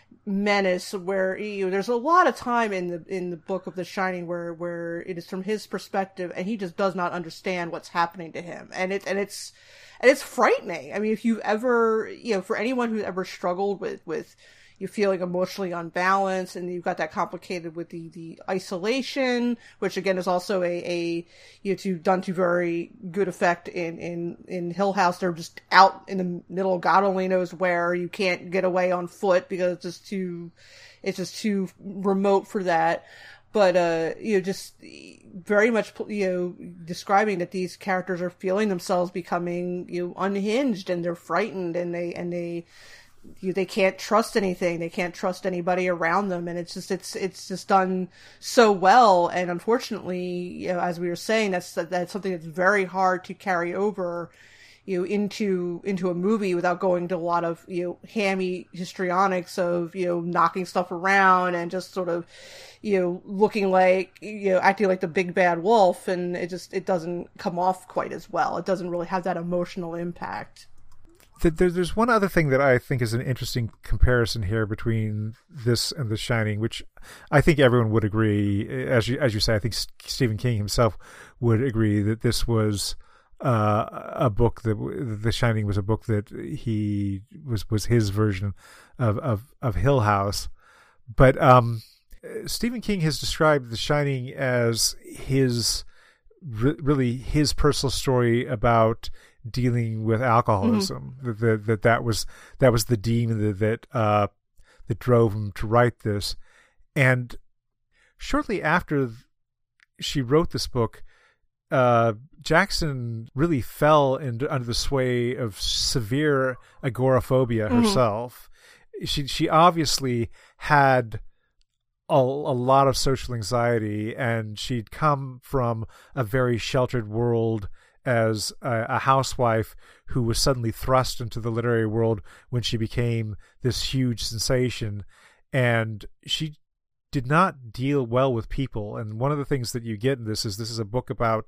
menace where, you know, there's a lot of time in the in the book of The Shining where where it is from his perspective and he just does not understand what's happening to him, and it and it's and it's frightening. I mean, if you've ever, you know, for anyone who's ever struggled with with you feeling emotionally unbalanced, and you've got that complicated with the, the isolation, which again is also a, a you know, to, done to very good effect in, in, in Hill House. They're just out in the middle of God only knows where. You can't get away on foot because it's just too, it's just too remote for that. But, uh, you know, just very much, you know, describing that these characters are feeling themselves becoming, you know, unhinged, and they're frightened, and they, and they, You, they can't trust anything. They can't trust anybody around them, and it's just it's it's just done so well. And unfortunately, you know, as we were saying, that's that's something that's very hard to carry over, you know, into into a movie without going to a lot of, you know, hammy histrionics of, you know, knocking stuff around and just sort of, you know, looking like, you know, acting like the big bad wolf, and it just it doesn't come off quite as well. It doesn't really have that emotional impact. There's one other thing that I think is an interesting comparison here between this and The Shining, which I think everyone would agree. As you as you say, I think Stephen King himself would agree that this was uh, a book that The Shining was a book that he was was his version of of, of Hill House. But um, Stephen King has described The Shining as his really his personal story about dealing with alcoholism. Mm-hmm. That, that that was that was the demon that that, uh, that drove him to write this. And shortly after she wrote this book, uh, Jackson really fell into, under the sway of severe agoraphobia mm-hmm. herself. She she obviously had a, a lot of social anxiety, and she'd come from a very sheltered world as a, a housewife who was suddenly thrust into the literary world when she became this huge sensation. And she did not deal well with people. And one of the things that you get in this is this is a book about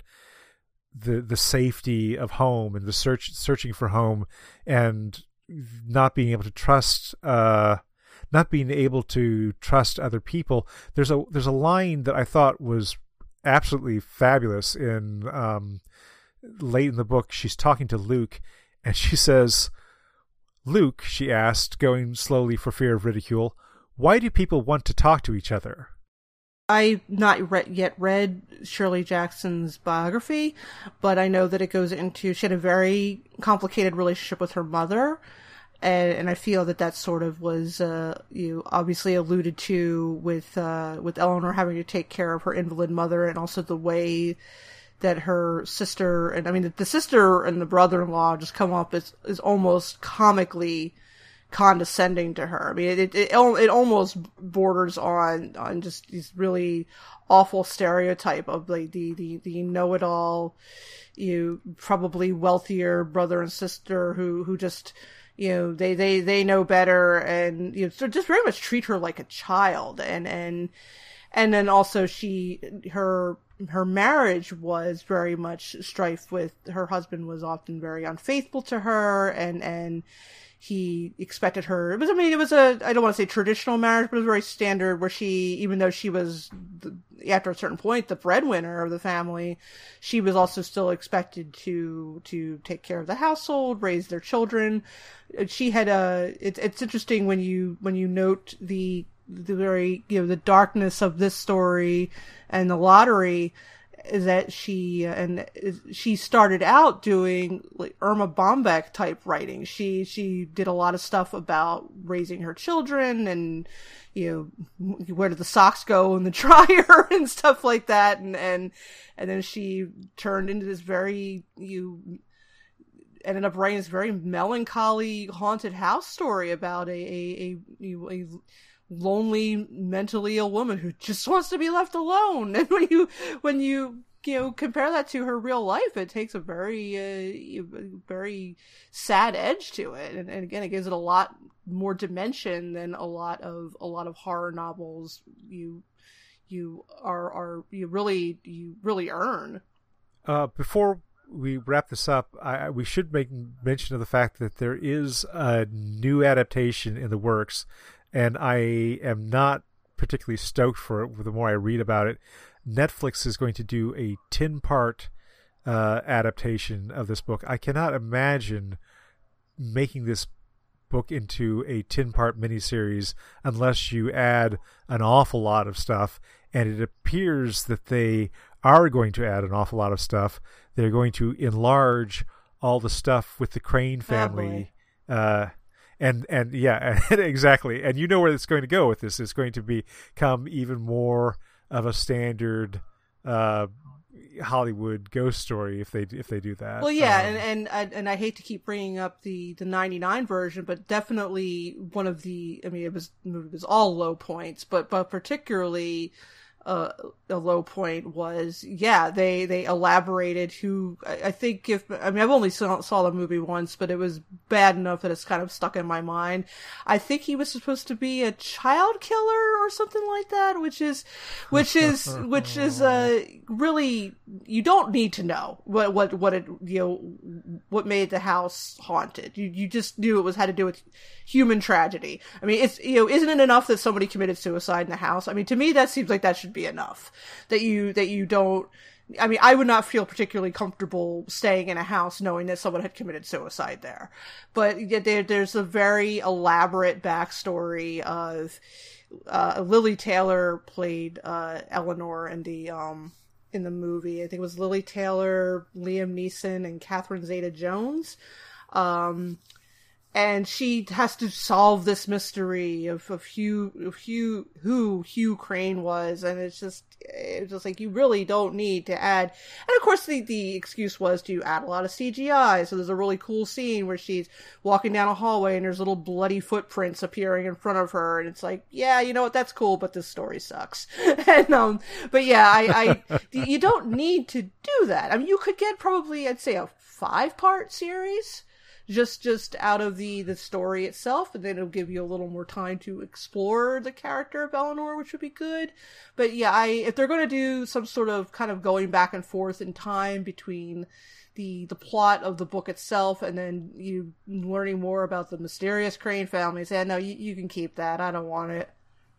the the safety of home and the search searching for home, and not being able to trust uh not being able to trust other people. There's a there's a line that I thought was absolutely fabulous in um late in the book. She's talking to Luke, and she says, "Luke," she asked, going slowly for fear of ridicule, "why do people want to talk to each other?" I've not re- yet read Shirley Jackson's biography, but I know that it goes into, she had a very complicated relationship with her mother, and, and I feel that that sort of was, uh, you obviously alluded to with, uh, with Eleanor having to take care of her invalid mother, and also the way that her sister, and I mean, the sister and the brother-in-law just come up as, as almost comically condescending to her. I mean, it, it, it, it almost borders on, on just these really awful stereotype of like the, the, the know-it-all, you probably wealthier brother and sister who, who just, you know, they, they, they know better, and, you know, so just very much treat her like a child. And, and, and then also she, her, her marriage was very much strife with, her husband was often very unfaithful to her, and, and he expected her, it was, I mean, it was a, I don't want to say traditional marriage, but it was very standard, where she, even though she was, the, after a certain point, the breadwinner of the family, she was also still expected to, to take care of the household, raise their children. She had a, it, it's interesting when you, when you note the, the very, you know, the darkness of this story and The Lottery, is that she, uh, and she started out doing like Irma Bombeck type writing. She, she did a lot of stuff about raising her children, and, you know, where did the socks go in the dryer and stuff like that. And, and, and then she turned into this very, you ended up writing this very melancholy haunted house story about a, a, a, a, a lonely, mentally ill woman who just wants to be left alone. And when you, when you, you know, compare that to her real life, it takes a very, uh, very sad edge to it. And, and again, it gives it a lot more dimension than a lot of, a lot of horror novels you, you are, are, you really, you really earn. Uh, before we wrap this up, I, we should make mention of the fact that there is a new adaptation in the works, and I am not particularly stoked for it the more I read about it. Netflix is going to do a ten-part uh, adaptation of this book. I cannot imagine making this book into a ten-part miniseries unless you add an awful lot of stuff, and it appears that they are going to add an awful lot of stuff. They're going to enlarge all the stuff with the Crane family. Oh uh, and, and yeah, exactly. And you know where it's going to go with this. It's going to become even more of a standard uh, Hollywood ghost story if they if they do that. Well, yeah, um, and, and and I hate to keep bringing up the, the ninety-nine version, but definitely one of the, I mean, it was it was all low points, but but particularly uh, a low point was, yeah, they, they elaborated who, I, I think if, I mean, I've only saw, saw the movie once, but it was bad enough that it's kind of stuck in my mind. I think he was supposed to be a child killer or something like that, which is, which is, which is, uh, really, you don't need to know what, what, what it, you know, what made the house haunted. You, you just knew it was, had to do with human tragedy. I mean, it's, you know, isn't it enough that somebody committed suicide in the house? I mean, to me, that seems like that should be enough. That you, that you don't, I mean, I would not feel particularly comfortable staying in a house knowing that someone had committed suicide there. But there, there's a very elaborate backstory of, uh, Lily Taylor played, uh, Eleanor in the, um, in the movie. I think it was Lily Taylor, Liam Neeson, and Catherine Zeta-Jones. Um, And she has to solve this mystery of, of Hugh, of Hugh, who Hugh Crane was. And it's just, it's just like, you really don't need to add. And of course, the, the excuse was to add a lot of C G I. So there's a really cool scene where she's walking down a hallway and there's little bloody footprints appearing in front of her. And it's like, yeah, you know what? That's cool, but this story sucks. and, um, but yeah, I, I, you don't need to do that. I mean, you could get probably, I'd say a five part series. Just, just out of the, the story itself, and then it'll give you a little more time to explore the character of Eleanor, which would be good. But yeah, I, if they're going to do some sort of kind of going back and forth in time between the, the plot of the book itself and then you learning more about the mysterious Crane family, say, no, you, you can keep that. I don't want it.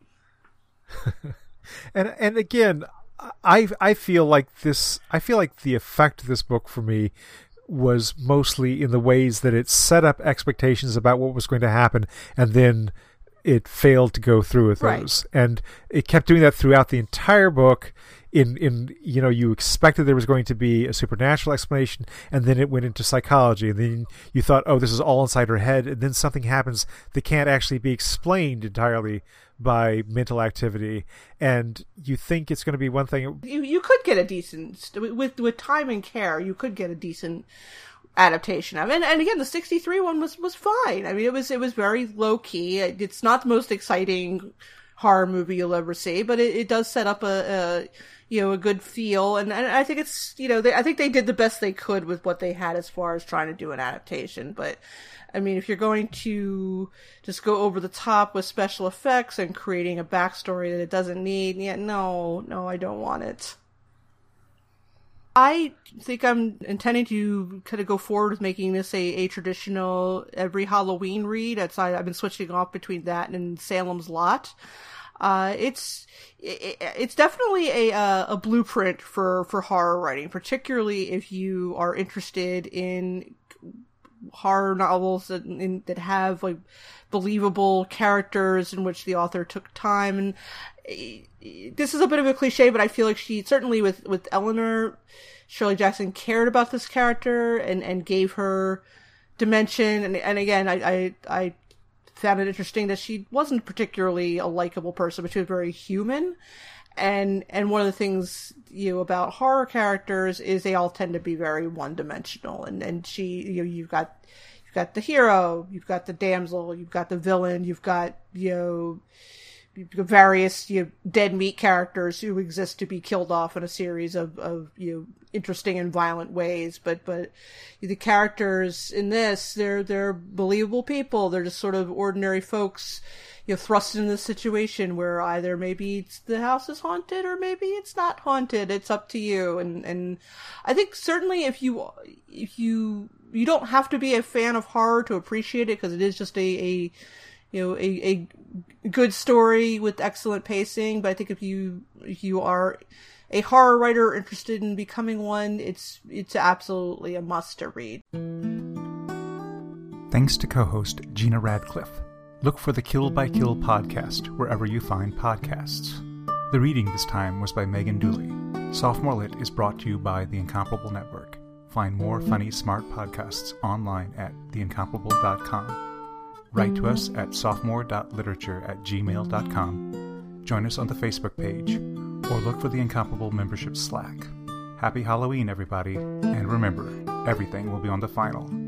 and, and again, I, I feel like this, I feel like the effect of this book for me was mostly in the ways that it set up expectations about what was going to happen, and then it failed to go through with those. Right. And it kept doing that throughout the entire book. In, in, you know, you expected there was going to be a supernatural explanation, and then it went into psychology, and then you thought, oh, this is all inside her head, and then something happens that can't actually be explained entirely by mental activity, and you think it's going to be one thing. You you could get a decent, with with time and care, you could get a decent adaptation of it. And, and again, the sixty-three one was, was fine. I mean, it was it was very low key. It's not the most exciting horror movie you'll ever see, but it, it does set up a, a you know a good feel, and, and I think it's you know they, I think they did the best they could with what they had as far as trying to do an adaptation, but. I mean, if you're going to just go over the top with special effects and creating a backstory that it doesn't need, yeah, no, no, I don't want it. I think I'm intending to kind of go forward with making this a, a traditional every Halloween read. It's, I, I've been switching off between that and Salem's Lot. Uh, it's, it, it's definitely a, uh, a blueprint for, for horror writing, particularly if you are interested in horror novels that in, that have like believable characters in which the author took time. And uh, this is a bit of a cliche, but I feel like she certainly with with Eleanor, Shirley Jackson cared about this character and and gave her dimension. And and again, I I, I found it interesting that she wasn't particularly a likable person, but she was very human. And, and one of the things, you know, about horror characters is they all tend to be very one-dimensional. And, and she, you know, you've got, you've got the hero, you've got the damsel, you've got the villain, you've got, you know, various you know, dead meat characters who exist to be killed off in a series of, of you know, interesting and violent ways. But but the characters in this, they're they're believable people. They're just sort of ordinary folks, you know, thrust into this situation where either maybe it's, the house is haunted or maybe it's not haunted. It's up to you. And and I think certainly if you if you you don't have to be a fan of horror to appreciate it, because it is just a, a you know a, a good story with excellent pacing. But I think if you if you are a horror writer interested in becoming one, it's it's absolutely a must to read. Thanks to co-host Gina Radcliffe. Look for the Kill by Kill podcast wherever you find podcasts. The reading this time was by Megan Dooley. Sophomore Lit is brought to you by The Incomparable Network. Find more funny, smart podcasts online at the incomparable dot com. Write to us at sophomore dot literature at gmail dot com. Join us on the Facebook page, or look for the Incomparable membership Slack. Happy Halloween, everybody, and remember, everything will be on the final.